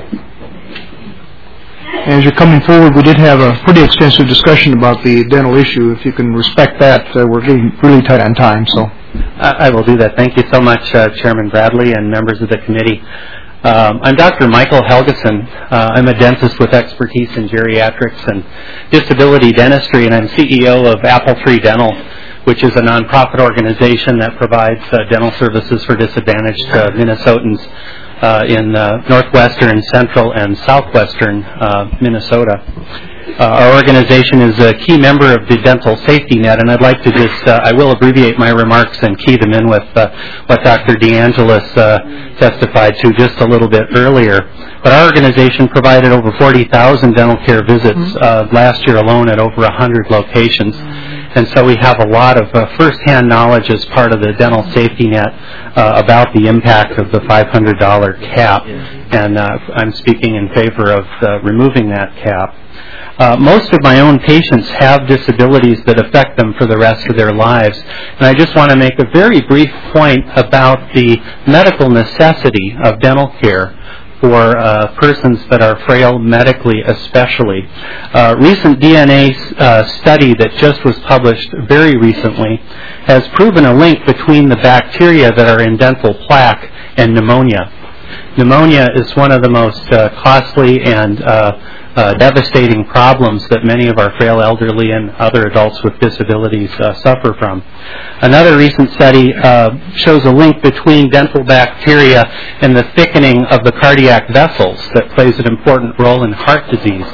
as you're coming forward, we did have a pretty extensive discussion about the dental issue. If you can respect that, we're getting really tight on time. So, I will do that. Thank you so much, Chairman Bradley and members of the committee. I'm Dr. Michael Helgeson. I'm a dentist with expertise in geriatrics and disability dentistry, and I'm CEO of Apple Tree Dental, which is a nonprofit organization that provides dental services for disadvantaged Minnesotans in northwestern, central, and southwestern Minnesota. Our organization is a key member of the Dental Safety Net, and I'd like to just, I will abbreviate my remarks and key them in with what Dr. DeAngelis testified to just a little bit earlier. But our organization provided over 40,000 dental care visits last year alone at over 100 locations. And so we have a lot of first-hand knowledge as part of the dental safety net about the impact of the $500 cap, and I'm speaking in favor of removing that cap. Most of my own patients have disabilities that affect them for the rest of their lives, and I just want to make a very brief point about the medical necessity of dental care for persons that are frail medically especially. Recent DNA study that just was published very recently has proven a link between the bacteria that are in dental plaque and pneumonia. Pneumonia is one of the most costly and devastating problems that many of our frail elderly and other adults with disabilities suffer from. Another recent study shows a link between dental bacteria and the thickening of the cardiac vessels that plays an important role in heart disease,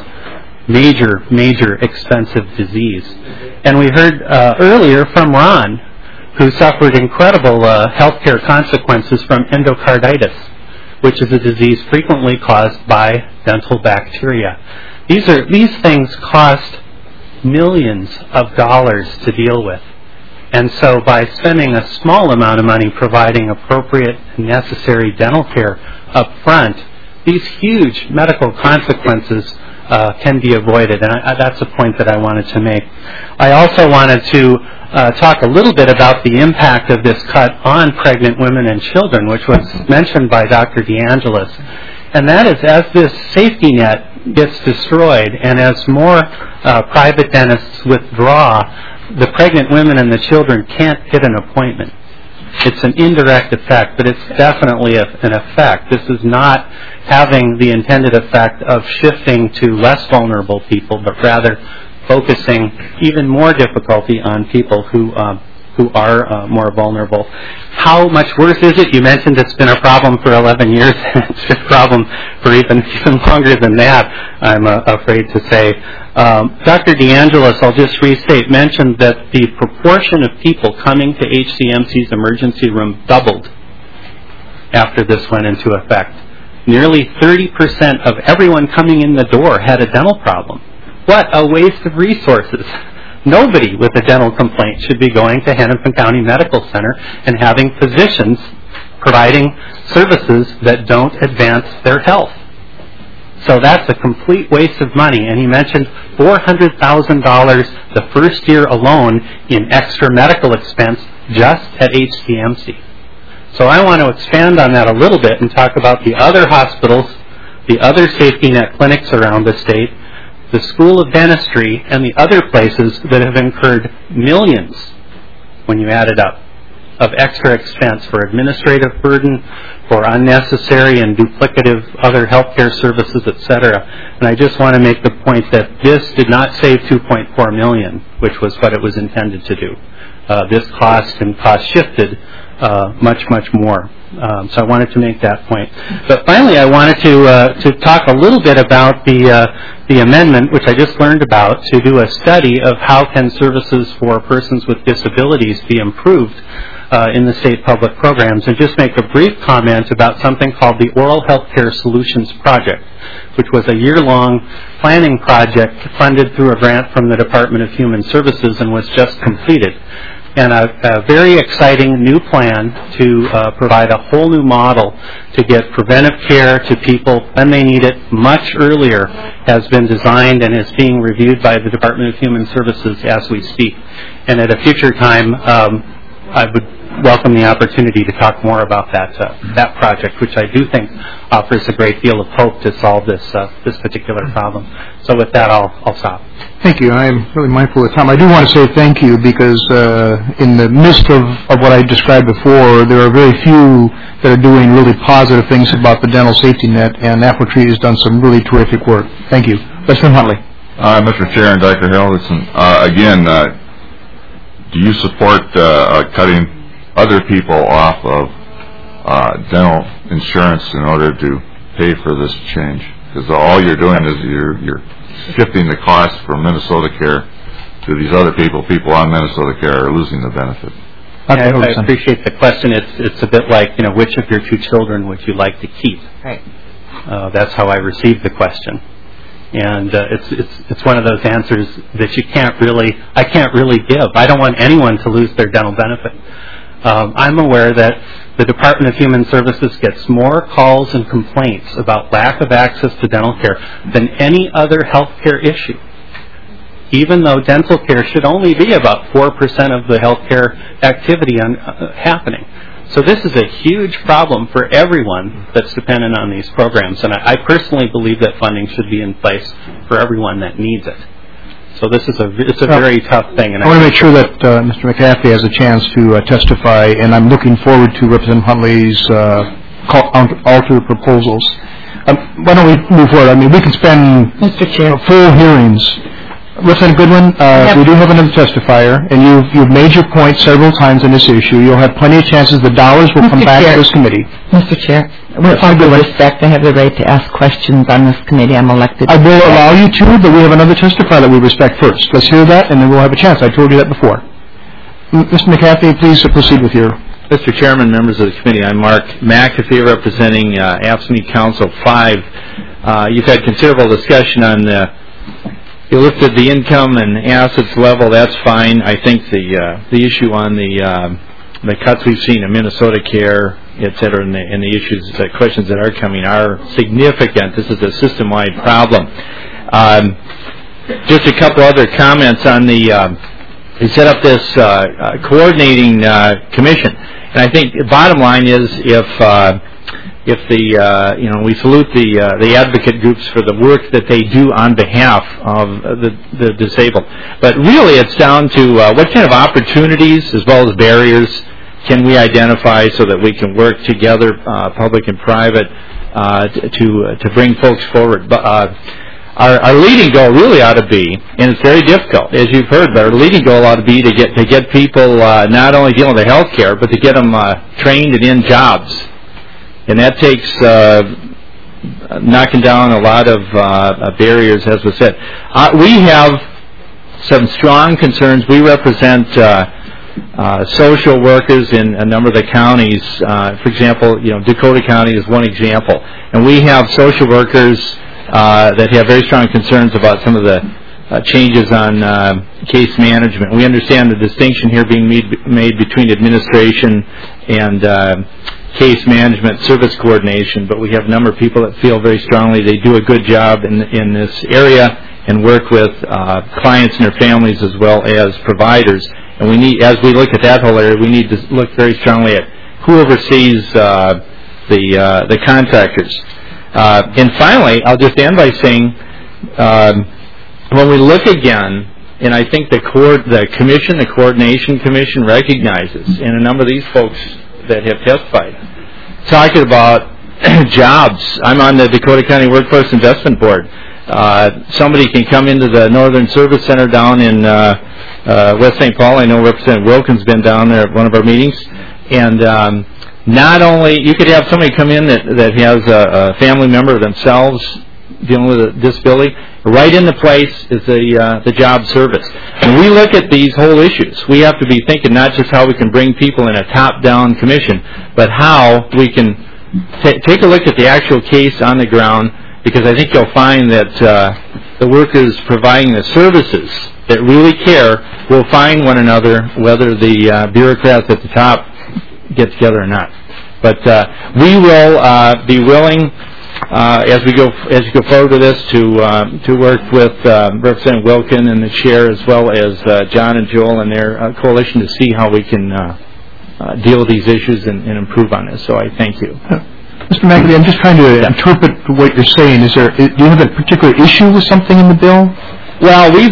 major expensive disease. And we heard earlier from Ron, who suffered incredible healthcare consequences from endocarditis, which is a disease frequently caused by dental bacteria. These things cost millions of dollars to deal with. And so by spending a small amount of money providing appropriate and necessary dental care up front, these huge medical consequences can be avoided. And that's a point that I wanted to make. I also wanted to talk a little bit about the impact of this cut on pregnant women and children, which was mentioned by Dr. DeAngelis. And that is, as this safety net gets destroyed and as more private dentists withdraw, the pregnant women and the children can't get an appointment. It's an indirect effect, but it's definitely an effect. This is not having the intended effect of shifting to less vulnerable people, but rather focusing even more difficulty on people who are more vulnerable. How much worse is it? You mentioned it's been a problem for 11 years. It's been a problem for even longer than that, I'm afraid to say. Dr. DeAngelis, I'll just restate, mentioned that the proportion of people coming to HCMC's emergency room doubled after this went into effect. Nearly 30% of everyone coming in the door had a dental problem. What a waste of resources. Nobody with a dental complaint should be going to Hennepin County Medical Center and having physicians providing services that don't advance their health. So that's a complete waste of money. And he mentioned $400,000 the first year alone in extra medical expense just at HCMC. So I want to expand on that a little bit and talk about the other hospitals, the other safety net clinics around the state, the School of Dentistry, and the other places that have incurred millions, when you add it up, of extra expense for administrative burden, for unnecessary and duplicative other healthcare services, etc. And I just want to make the point that this did not save $2.4 million, which was what it was intended to do. This cost and cost shifted much more. So I wanted to make that point. But finally, I wanted to talk a little bit about the amendment, which I just learned about, to do a study of how can services for persons with disabilities be improved in the state public programs, and just make a brief comment about something called the Oral Healthcare Solutions Project, which was a year-long planning project funded through a grant from the Department of Human Services and was just completed. And a very exciting new plan to provide a whole new model to get preventive care to people when they need it much earlier has been designed and is being reviewed by the Department of Human Services as we speak. And at a future time, I would welcome the opportunity to talk more about that project, which I do think offers a great deal of hope to solve this particular problem. So with that, I'll stop. Thank you. I am really mindful of time. I do want to say thank you because in the midst of what I described before, there are very few that are doing really positive things about the dental safety net, and Appletree has done some really terrific work. Thank you. President Huntley. Mr. Chair and Dr. Helgeson, again, do you support cutting other people off of dental insurance in order to pay for this change? Because all you're doing is you're shifting the cost from Minnesota Care to these other people. People on Minnesota Care are losing the benefit. I appreciate the question. It's a bit like, which of your two children would you like to keep? Right. That's how I received the question. And it's one of those answers that I can't really give. I don't want anyone to lose their dental benefit. I'm aware that the Department of Human Services gets more calls and complaints about lack of access to dental care than any other health care issue, even though dental care should only be about 4% of the health care activity happening. So this is a huge problem for everyone that's dependent on these programs, and I personally believe that funding should be in place for everyone that needs it. So this is it's a very tough thing. And I want to make sure that Mr. McAfee has a chance to testify, and I'm looking forward to Representative Huntley's alter proposals. Why don't we move forward? I mean, we can spend full hearings. Representative Goodwin, we do have another testifier, and you've made your point several times on this issue. You'll have plenty of chances. The dollars will come back to this committee. Mr. Chair, with all due respect, I have the right to ask questions on this committee. I'm elected. I will allow you to, but we have another testifier that we respect first. Let's hear that, and then we'll have a chance. I told you that before. Mr. McAfee, please proceed with your... Mr. Chairman, members of the committee, I'm Mark McAfee, representing AFSCME Council 5. You've had considerable discussion on you lifted the income and assets level. That's fine. I think the issue on the cuts we've seen in Minnesota Care, et cetera, and the issues, the questions that are coming are significant. This is a system-wide problem. Just a couple other comments on they set up this coordinating commission, and I think the bottom line is if we salute the advocate groups for the work that they do on behalf of the disabled, but really it's down to what kind of opportunities as well as barriers can we identify so that we can work together, public and private, to bring folks forward. Our leading goal really ought to be, and it's very difficult, as you've heard, but our leading goal ought to be to get people not only dealing with their health care, but to get them trained and in jobs. And that takes knocking down a lot of barriers, as was said. We have some strong concerns. We represent social workers in a number of the counties. For example, Dakota County is one example. And we have social workers that have very strong concerns about some of the changes on case management. We understand the distinction here being made between administration and case management, service coordination, but we have a number of people that feel very strongly they do a good job in this area and work with clients and their families as well as providers. And we need, as we look at that whole area, we need to look very strongly at who oversees the contractors. And finally, I'll just end by saying, when we look again, and I think the coordination commission recognizes, and a number of these folks that have testified, talking about jobs. I'm on the Dakota County Workforce Investment Board. Somebody can come into the Northern Service Center down in West St. Paul. I know Representative Wilkins been down there at one of our meetings. And not only, you could have somebody come in that has a family member themselves dealing with a disability. Right in the place is the job service. When we look at these whole issues, we have to be thinking not just how we can bring people in a top-down commission, but how we can take a look at the actual case on the ground, because I think you'll find that the workers providing the services that really care will find one another, whether the bureaucrats at the top get together or not. But we will be willing, as you go forward with this, to work with Representative Wilkin and the chair, as well as John and Joel and their coalition, to see how we can deal with these issues and improve on this. So I thank you. Mr. McAfee, I'm just trying to interpret what you're saying. Do you have a particular issue with something in the bill? Well, we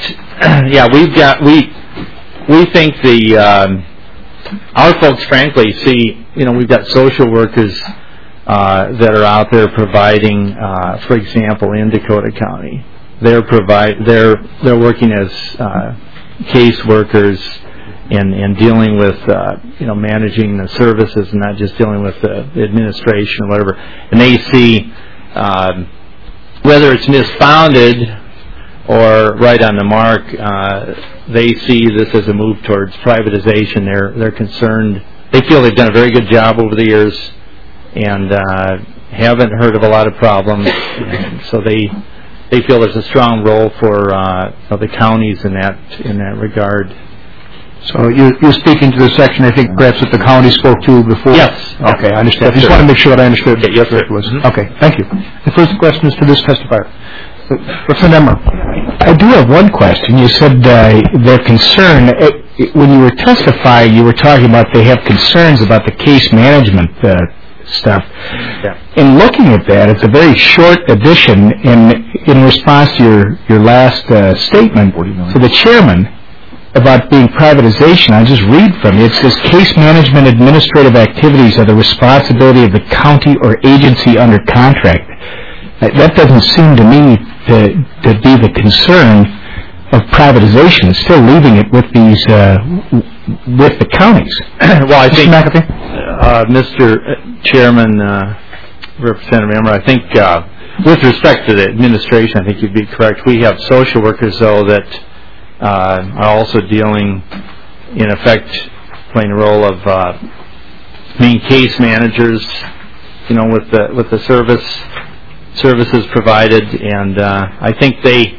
think our folks, frankly, see, we've got social workers that are out there providing, for example, in Dakota County. They're working as case workers and dealing with managing the services and not just dealing with the administration or whatever. And they see whether it's misfounded or right on the mark, they see this as a move towards privatization. They're concerned. They feel they've done a very good job over the years and haven't heard of a lot of problems. And so they they feel there's a strong role for the counties in that regard. So you're speaking to the section, I think, perhaps that the county spoke to before? Yes. Okay, I understand. I just want to make sure that I understood what it was. Okay, thank you. The first question is to this testifier. Representative Emmer. I do have one question. You said their concern, when you were testifying, you were talking about they have concerns about the case management stuff. Yeah. In looking at that, it's a very short addition in response to your last statement to the chairman about being privatization. I just read from it. It says case management administrative activities are the responsibility of the county or agency under contract. That doesn't seem to me to be the concern of privatization. It's still leaving it with these with the counties. Well, I think, McAfee? Mr. Chairman, Representative Emmer, I think with respect to the administration, I think you'd be correct. We have social workers, though, that are also dealing, in effect, playing a role of being case managers, with the services provided, and I think they,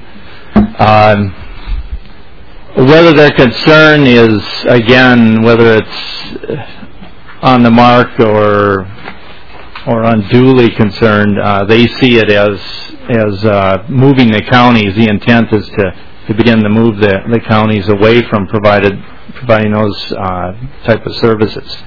whether their concern is, again, whether it's on the mark or unduly concerned, they see it as moving the counties. The intent is to begin to move the counties away from providing those type of services.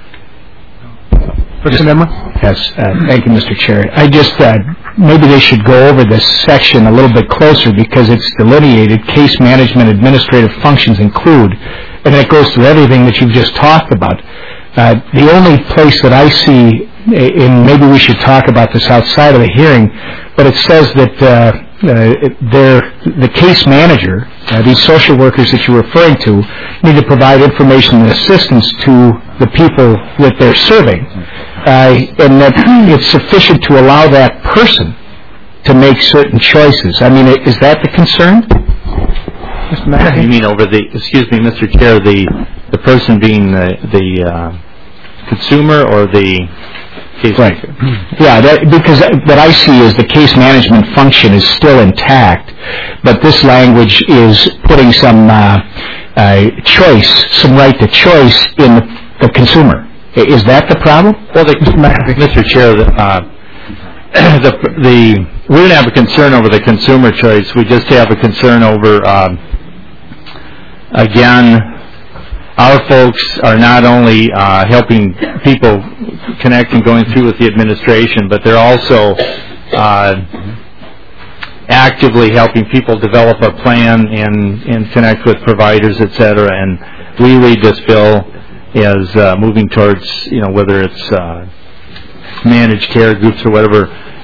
Yes, thank you, Mr. Chair. I just maybe they should go over this section a little bit closer because it's delineated. Case management administrative functions include, and it goes through everything that you've just talked about. The only place that I see, and maybe we should talk about this outside of the hearing, but it says that the case manager, these social workers that you're referring to, need to provide information and assistance to the people that they're serving, and that it's sufficient to allow that person to make certain choices. I mean, is that the concern? Mr. McAfee? You mean over Mr. Chair, the person being the consumer or the case manager? Yeah, because what I see is the case management function is still intact, but this language is putting some choice, some right to choice in the consumer. Is that the problem? Well, Mr. Chair, we don't have a concern over the consumer choice. We just have a concern over, again, our folks are not only helping people connect and going through with the administration, but they're also actively helping people develop a plan and connect with providers, et cetera. And we read this bill as moving towards, whether it's managed care groups or whatever,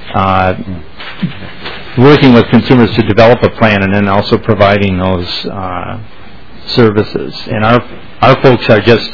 working with consumers to develop a plan and then also providing those services. And our folks are just,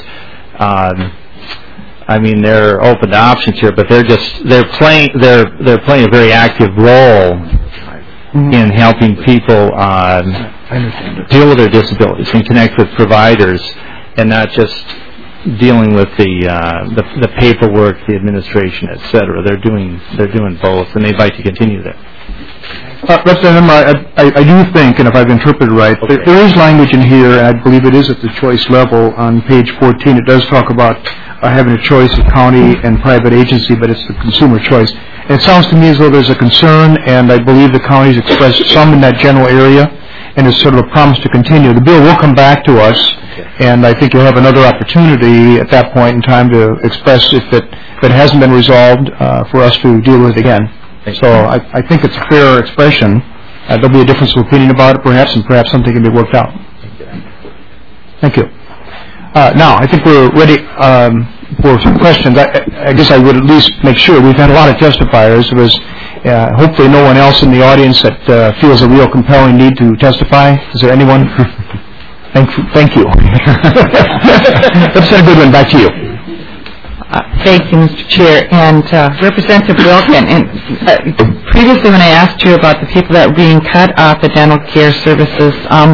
they're open to options here, but they're playing a very active role in helping people deal with their disabilities and connect with providers, and not just dealing with the paperwork, the administration, et cetera. They're doing both, and they'd like to continue that. Representative, I do think, and if I've interpreted right, there is language in here, and I believe it is at the choice level on page 14. It does talk about having a choice of county and private agency, but it's the consumer choice. And it sounds to me as though there's a concern, and I believe the counties expressed some in that general area, and it's sort of a promise to continue. The bill will come back to us, and I think you'll have another opportunity at that point in time to express if it hasn't been resolved for us to deal with it again. So I think it's a fair expression. There'll be a difference of opinion about it, perhaps, and perhaps something can be worked out. Thank you. Now, I think we're ready for some questions. I guess I would at least make sure. We've had a lot of testifiers. There's hopefully no one else in the audience that feels a real compelling need to testify. Is there anyone? Thank you. Representative Goodwin, back to you. Thank you, Mr. Chair. And Representative Wilkin, previously when I asked you about the people that were being cut off the dental care services, I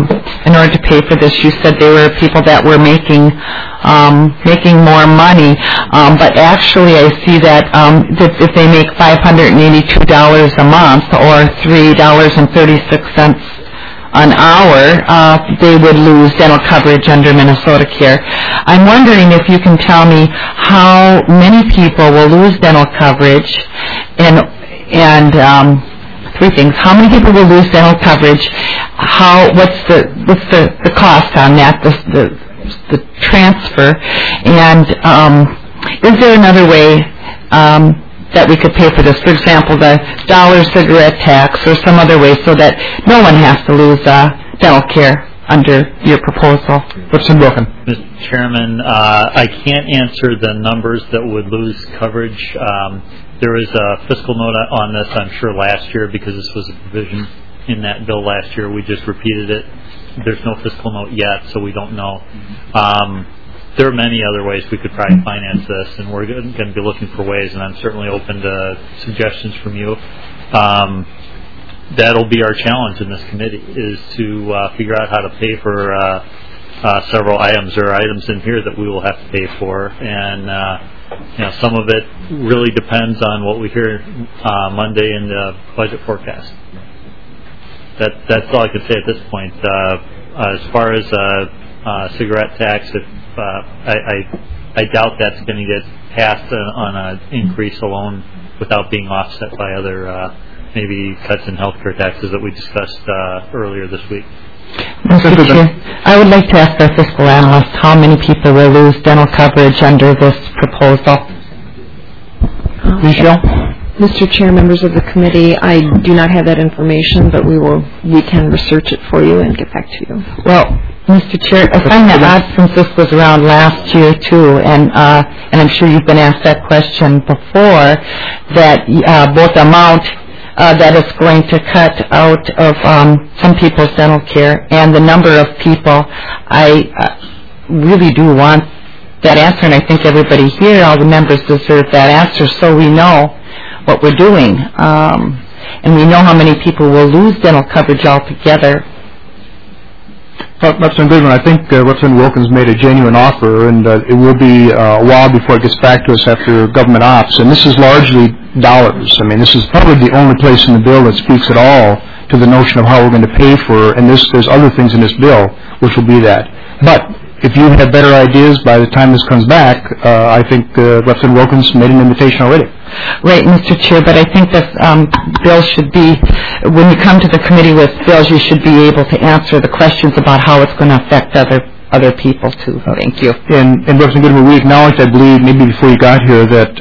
in order to pay for this. You said they were people that were making more money, but actually I see that if they make $582 a month or $3.36 an hour, they would lose dental coverage under Minnesota Care. I'm wondering if you can tell me how many people will lose dental coverage, and three things: how many people will lose dental coverage? What's the cost on that? The transfer, and is there another way that we could pay for this? For example, the dollar cigarette tax or some other way so that no one has to lose dental care under your proposal. Representative Wilken. Mr. Chairman, I can't answer the numbers that would lose coverage. There was a fiscal note on this, I'm sure, last year because this was a provision in that bill last year. We just repeated it. There's no fiscal note yet, so we don't know. There are many other ways we could probably finance this, and we're going to be looking for ways, and I'm certainly open to suggestions from you. That'll be our challenge in this committee, is to figure out how to pay for several items. There are items in here that we will have to pay for, and some of it really depends on what we hear Monday in the budget forecast. That's all I can say at this point. As far as cigarette tax, I doubt that's going to get passed on an increase alone without being offset by other maybe cuts in health care taxes that we discussed earlier this week. Mr. Chair, I would like to ask our fiscal analyst how many people will lose dental coverage under this proposal. Michelle? Mr. Chair, members of the committee, I do not have that information, but we can research it for you and get back to you. Well, Mr. Chair, I find that odd since this was around last year too, and I'm sure you've been asked that question before, that both amount that is going to cut out of some people's dental care and the number of people, I really do want that answer, and I think everybody here, all the members deserve that answer so we know what we're doing. And we know how many people will lose dental coverage altogether. Representative Goodman, I think Representative Wilkins made a genuine offer, and it will be a while before it gets back to us after government ops. And this is largely dollars. I mean, this is probably the only place in the bill that speaks at all to the notion of how we're going to pay for, and there's other things in this bill which will be that. But if you have better ideas by the time this comes back, I think Representative Wilkins made an invitation already. Right, Mr. Chair, but I think this bill should be, when you come to the committee with bills, you should be able to answer the questions about how it's going to affect other people too. Thank you. And Representative Goodman, we acknowledged, I believe, maybe before you got here, that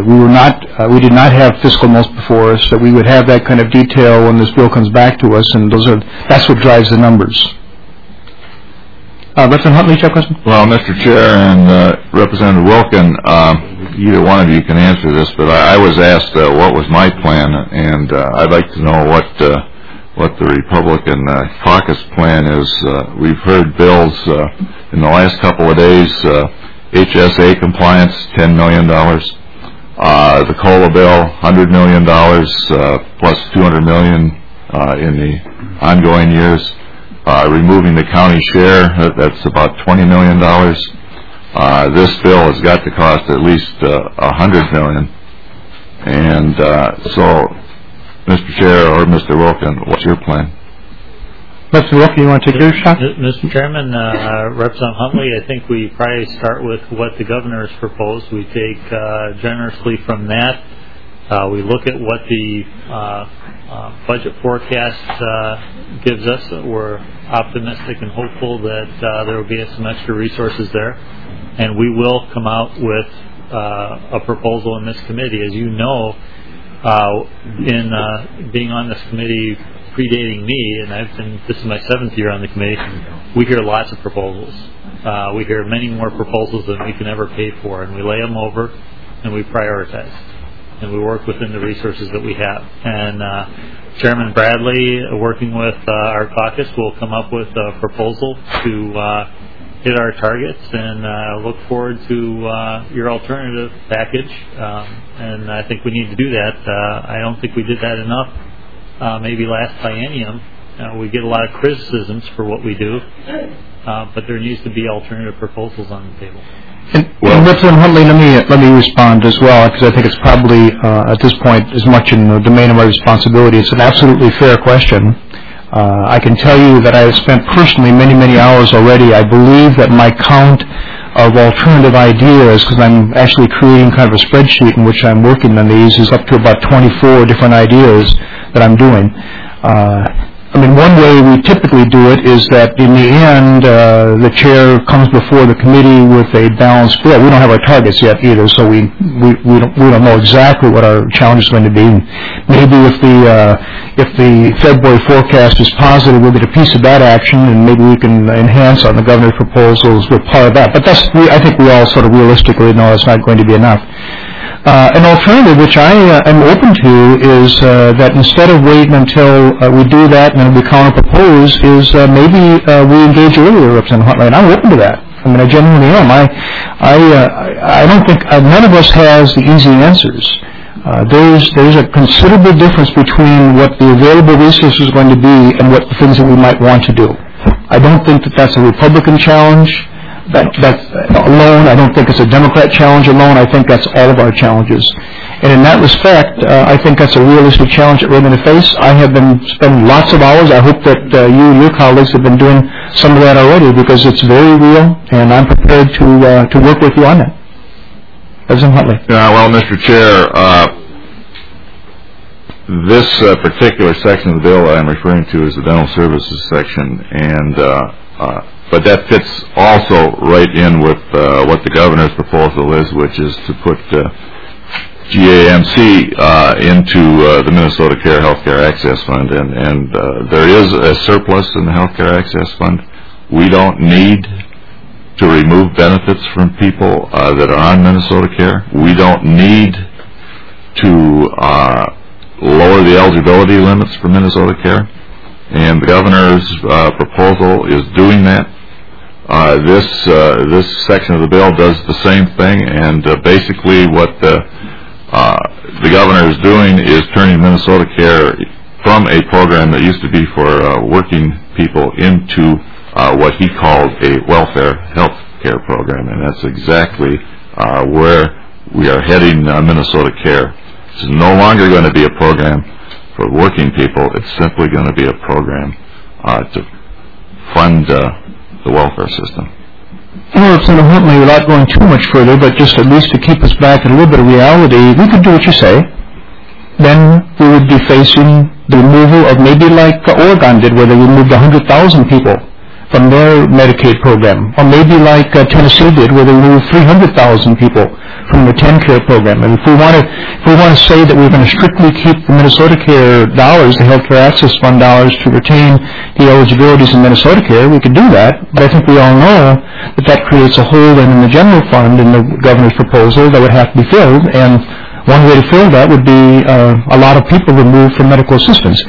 we did not have fiscal notes before us, that we would have that kind of detail when this bill comes back to us, and that's what drives the numbers. Representative Huntley, you have a question? Well, Mr. Chair and Representative Wilken, either one of you can answer this, but I was asked what was my plan, and I'd like to know what the Republican caucus plan is. We've heard bills in the last couple of days, HSA compliance, $10 million. The COLA bill, $100 million, plus $200 million in the ongoing years. Removing the county share, that's about $20 million. This bill has got to cost at least $100 million. And so, Mr. Chair or Mr. Wilken, what's your plan? Mr. Wilken, you want to take your shot? Mr. Chairman, Representative Huntley, I think we probably start with what the governor has proposed. We take generously from that. We look at what the budget forecast gives us. We're optimistic and hopeful that there will be some extra resources there, and we will come out with a proposal in this committee. As you know, in being on this committee predating me, and this is my 7th year on the committee, we hear lots of proposals. We hear many more proposals than we can ever pay for, and we lay them over and we prioritize. And we work within the resources that we have. And Chairman Bradley, working with our caucus, will come up with a proposal to hit our targets, and look forward to your alternative package. And I think we need to do that. I don't think we did that enough, maybe last biennium, We get a lot of criticisms for what we do, but there needs to be alternative proposals on the table. And Representative Huntley, let me respond as well, because I think it's probably at this point as much in the domain of my responsibility. It's an absolutely fair question. I can tell you that I have spent personally many hours already. I believe that my count of alternative ideas, because I'm actually creating kind of a spreadsheet in which I'm working on these, is up to about 24 different ideas that I'm doing. One way we typically do it is that in the end, the chair comes before the committee with a balanced bill. We don't have our targets yet either, so we don't know exactly what our challenge is going to be. Maybe if the February forecast is positive, we'll get a piece of that action, and maybe we can enhance on the governor's proposals with part of that. But I think we all sort of realistically know it's not going to be enough. An alternative, which I am open to, is that instead of waiting until we do that and then we counter-propose, is maybe we engage earlier, Representative Huntley, and I'm open to that. I genuinely am. I don't think none of us has the easy answers. There's a considerable difference between what the available resources are going to be and what the things that we might want to do. I don't think that that's a Republican challenge. That's alone. I don't think it's a Democrat challenge alone. I think that's all of our challenges. And in that respect, I think that's a realistic challenge that we're going to face. I have been spending lots of hours. I hope that you and your colleagues have been doing some of that already, because it's very real, and I'm prepared to work with you on that. President Huntley. Well, Mr. Chair, this particular section of the bill that I'm referring to is the dental services section, and but that fits also right in with what the governor's proposal is, which is to put GAMC into the Minnesota Care Healthcare Access Fund, and there is a surplus in the Healthcare Access Fund. We don't need to remove benefits from people that are on Minnesota Care. We don't need to lower the eligibility limits for Minnesota Care, and the governor's proposal is doing that. This section of the bill does the same thing, and basically what the governor is doing is turning Minnesota Care from a program that used to be for working people into what he called a welfare health care program, and that's exactly where we are heading Minnesota Care. It's no longer going to be a program for working people. It's simply going to be a program to fund the welfare system. Representative Huntley, without going too much further, but just at least to keep us back in a little bit of reality, we could do what you say. Then we would be facing the removal of maybe like Oregon did, where they removed 100,000 people from their Medicaid program, or maybe like Tennessee did, where they removed 300,000 people from the TennCare program. And if we want to say that we're going to strictly keep the Minnesota Care dollars, the Healthcare Access Fund dollars, to retain the eligibilities in Minnesota Care, we could do that. But I think we all know that that creates a hole in the general fund in the governor's proposal that would have to be filled. And one way to fill that would be a lot of people removed from medical assistance.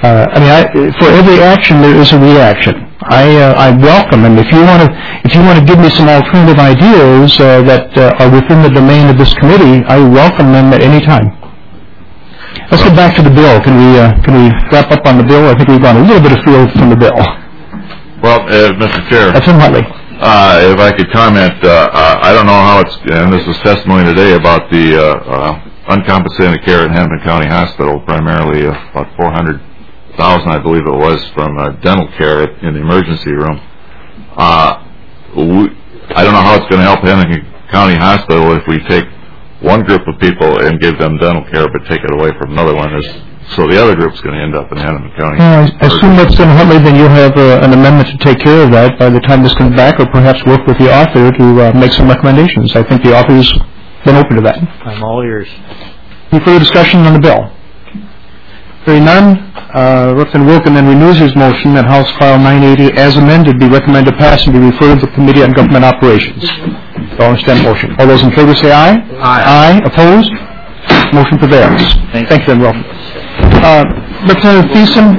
For every action there is a reaction. I welcome them. If you want to give me some alternative ideas that are within the domain of this committee, I welcome them at any time. Let's get back to the bill. Can we wrap up on the bill? I think we've gone a little bit afield from the bill. Well, Mr. Chair. That's Huntley. If I could comment, I don't know how it's, and this was testimony today about the uncompensated care at Hennepin County Hospital, primarily about 400,000, I believe it was, from dental care in the emergency room. I don't know how it's going to help Hennepin County Hospital if we take one group of people and give them dental care, but take it away from another one. So the other group's going to end up in Hennepin County. I assume that's Huntley, then you'll have an amendment to take care of that by the time this comes back, or perhaps work with the author to make some recommendations. I think the author's been open to that. I'm all ears. Any further discussion on the bill? Hearing none, Representative Wilkin then renews his motion that House File 980, as amended, be recommended to pass and be referred to the Committee on Government Operations. All understand the motion. All those in favor say aye. Aye. Opposed? Motion prevails. Thank you, then, Wilkin. Representative Thiessen,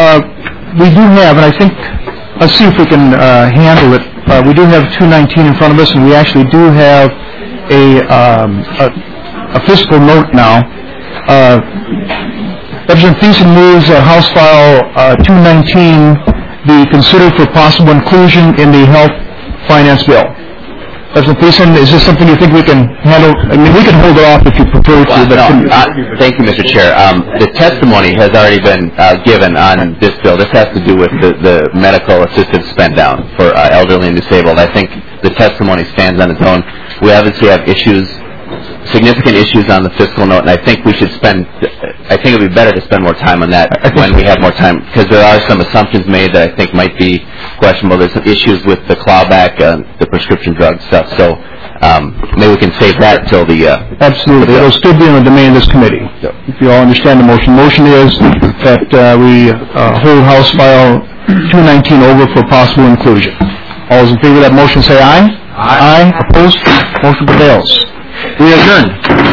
we do have, and I think, let's see if we can handle it. We do have 219 in front of us, and we actually do have a fiscal note now. Representative Thiessen moves House File 219 be considered for possible inclusion in the Health Finance Bill. Representative Thiessen, is this something you think we can handle? I mean, we can hold it off if you prefer to. Thank you, Mr. Chair. The testimony has already been given on this bill. This has to do with the medical assisted spend down for elderly and disabled. I think the testimony stands on its own. We obviously have significant issues on the fiscal note, and I think it would be better to spend more time on that when we have more time, because there are some assumptions made that I think might be questionable. There's some issues with the clawback, the prescription drug stuff, so maybe we can save that till the... Absolutely. It'll still be in the domain of this committee. Yep. If you all understand the motion. The motion is that we hold House File 219 over for possible inclusion. All those in favor of that motion say aye. Aye. Opposed? Motion prevails. We adjourn.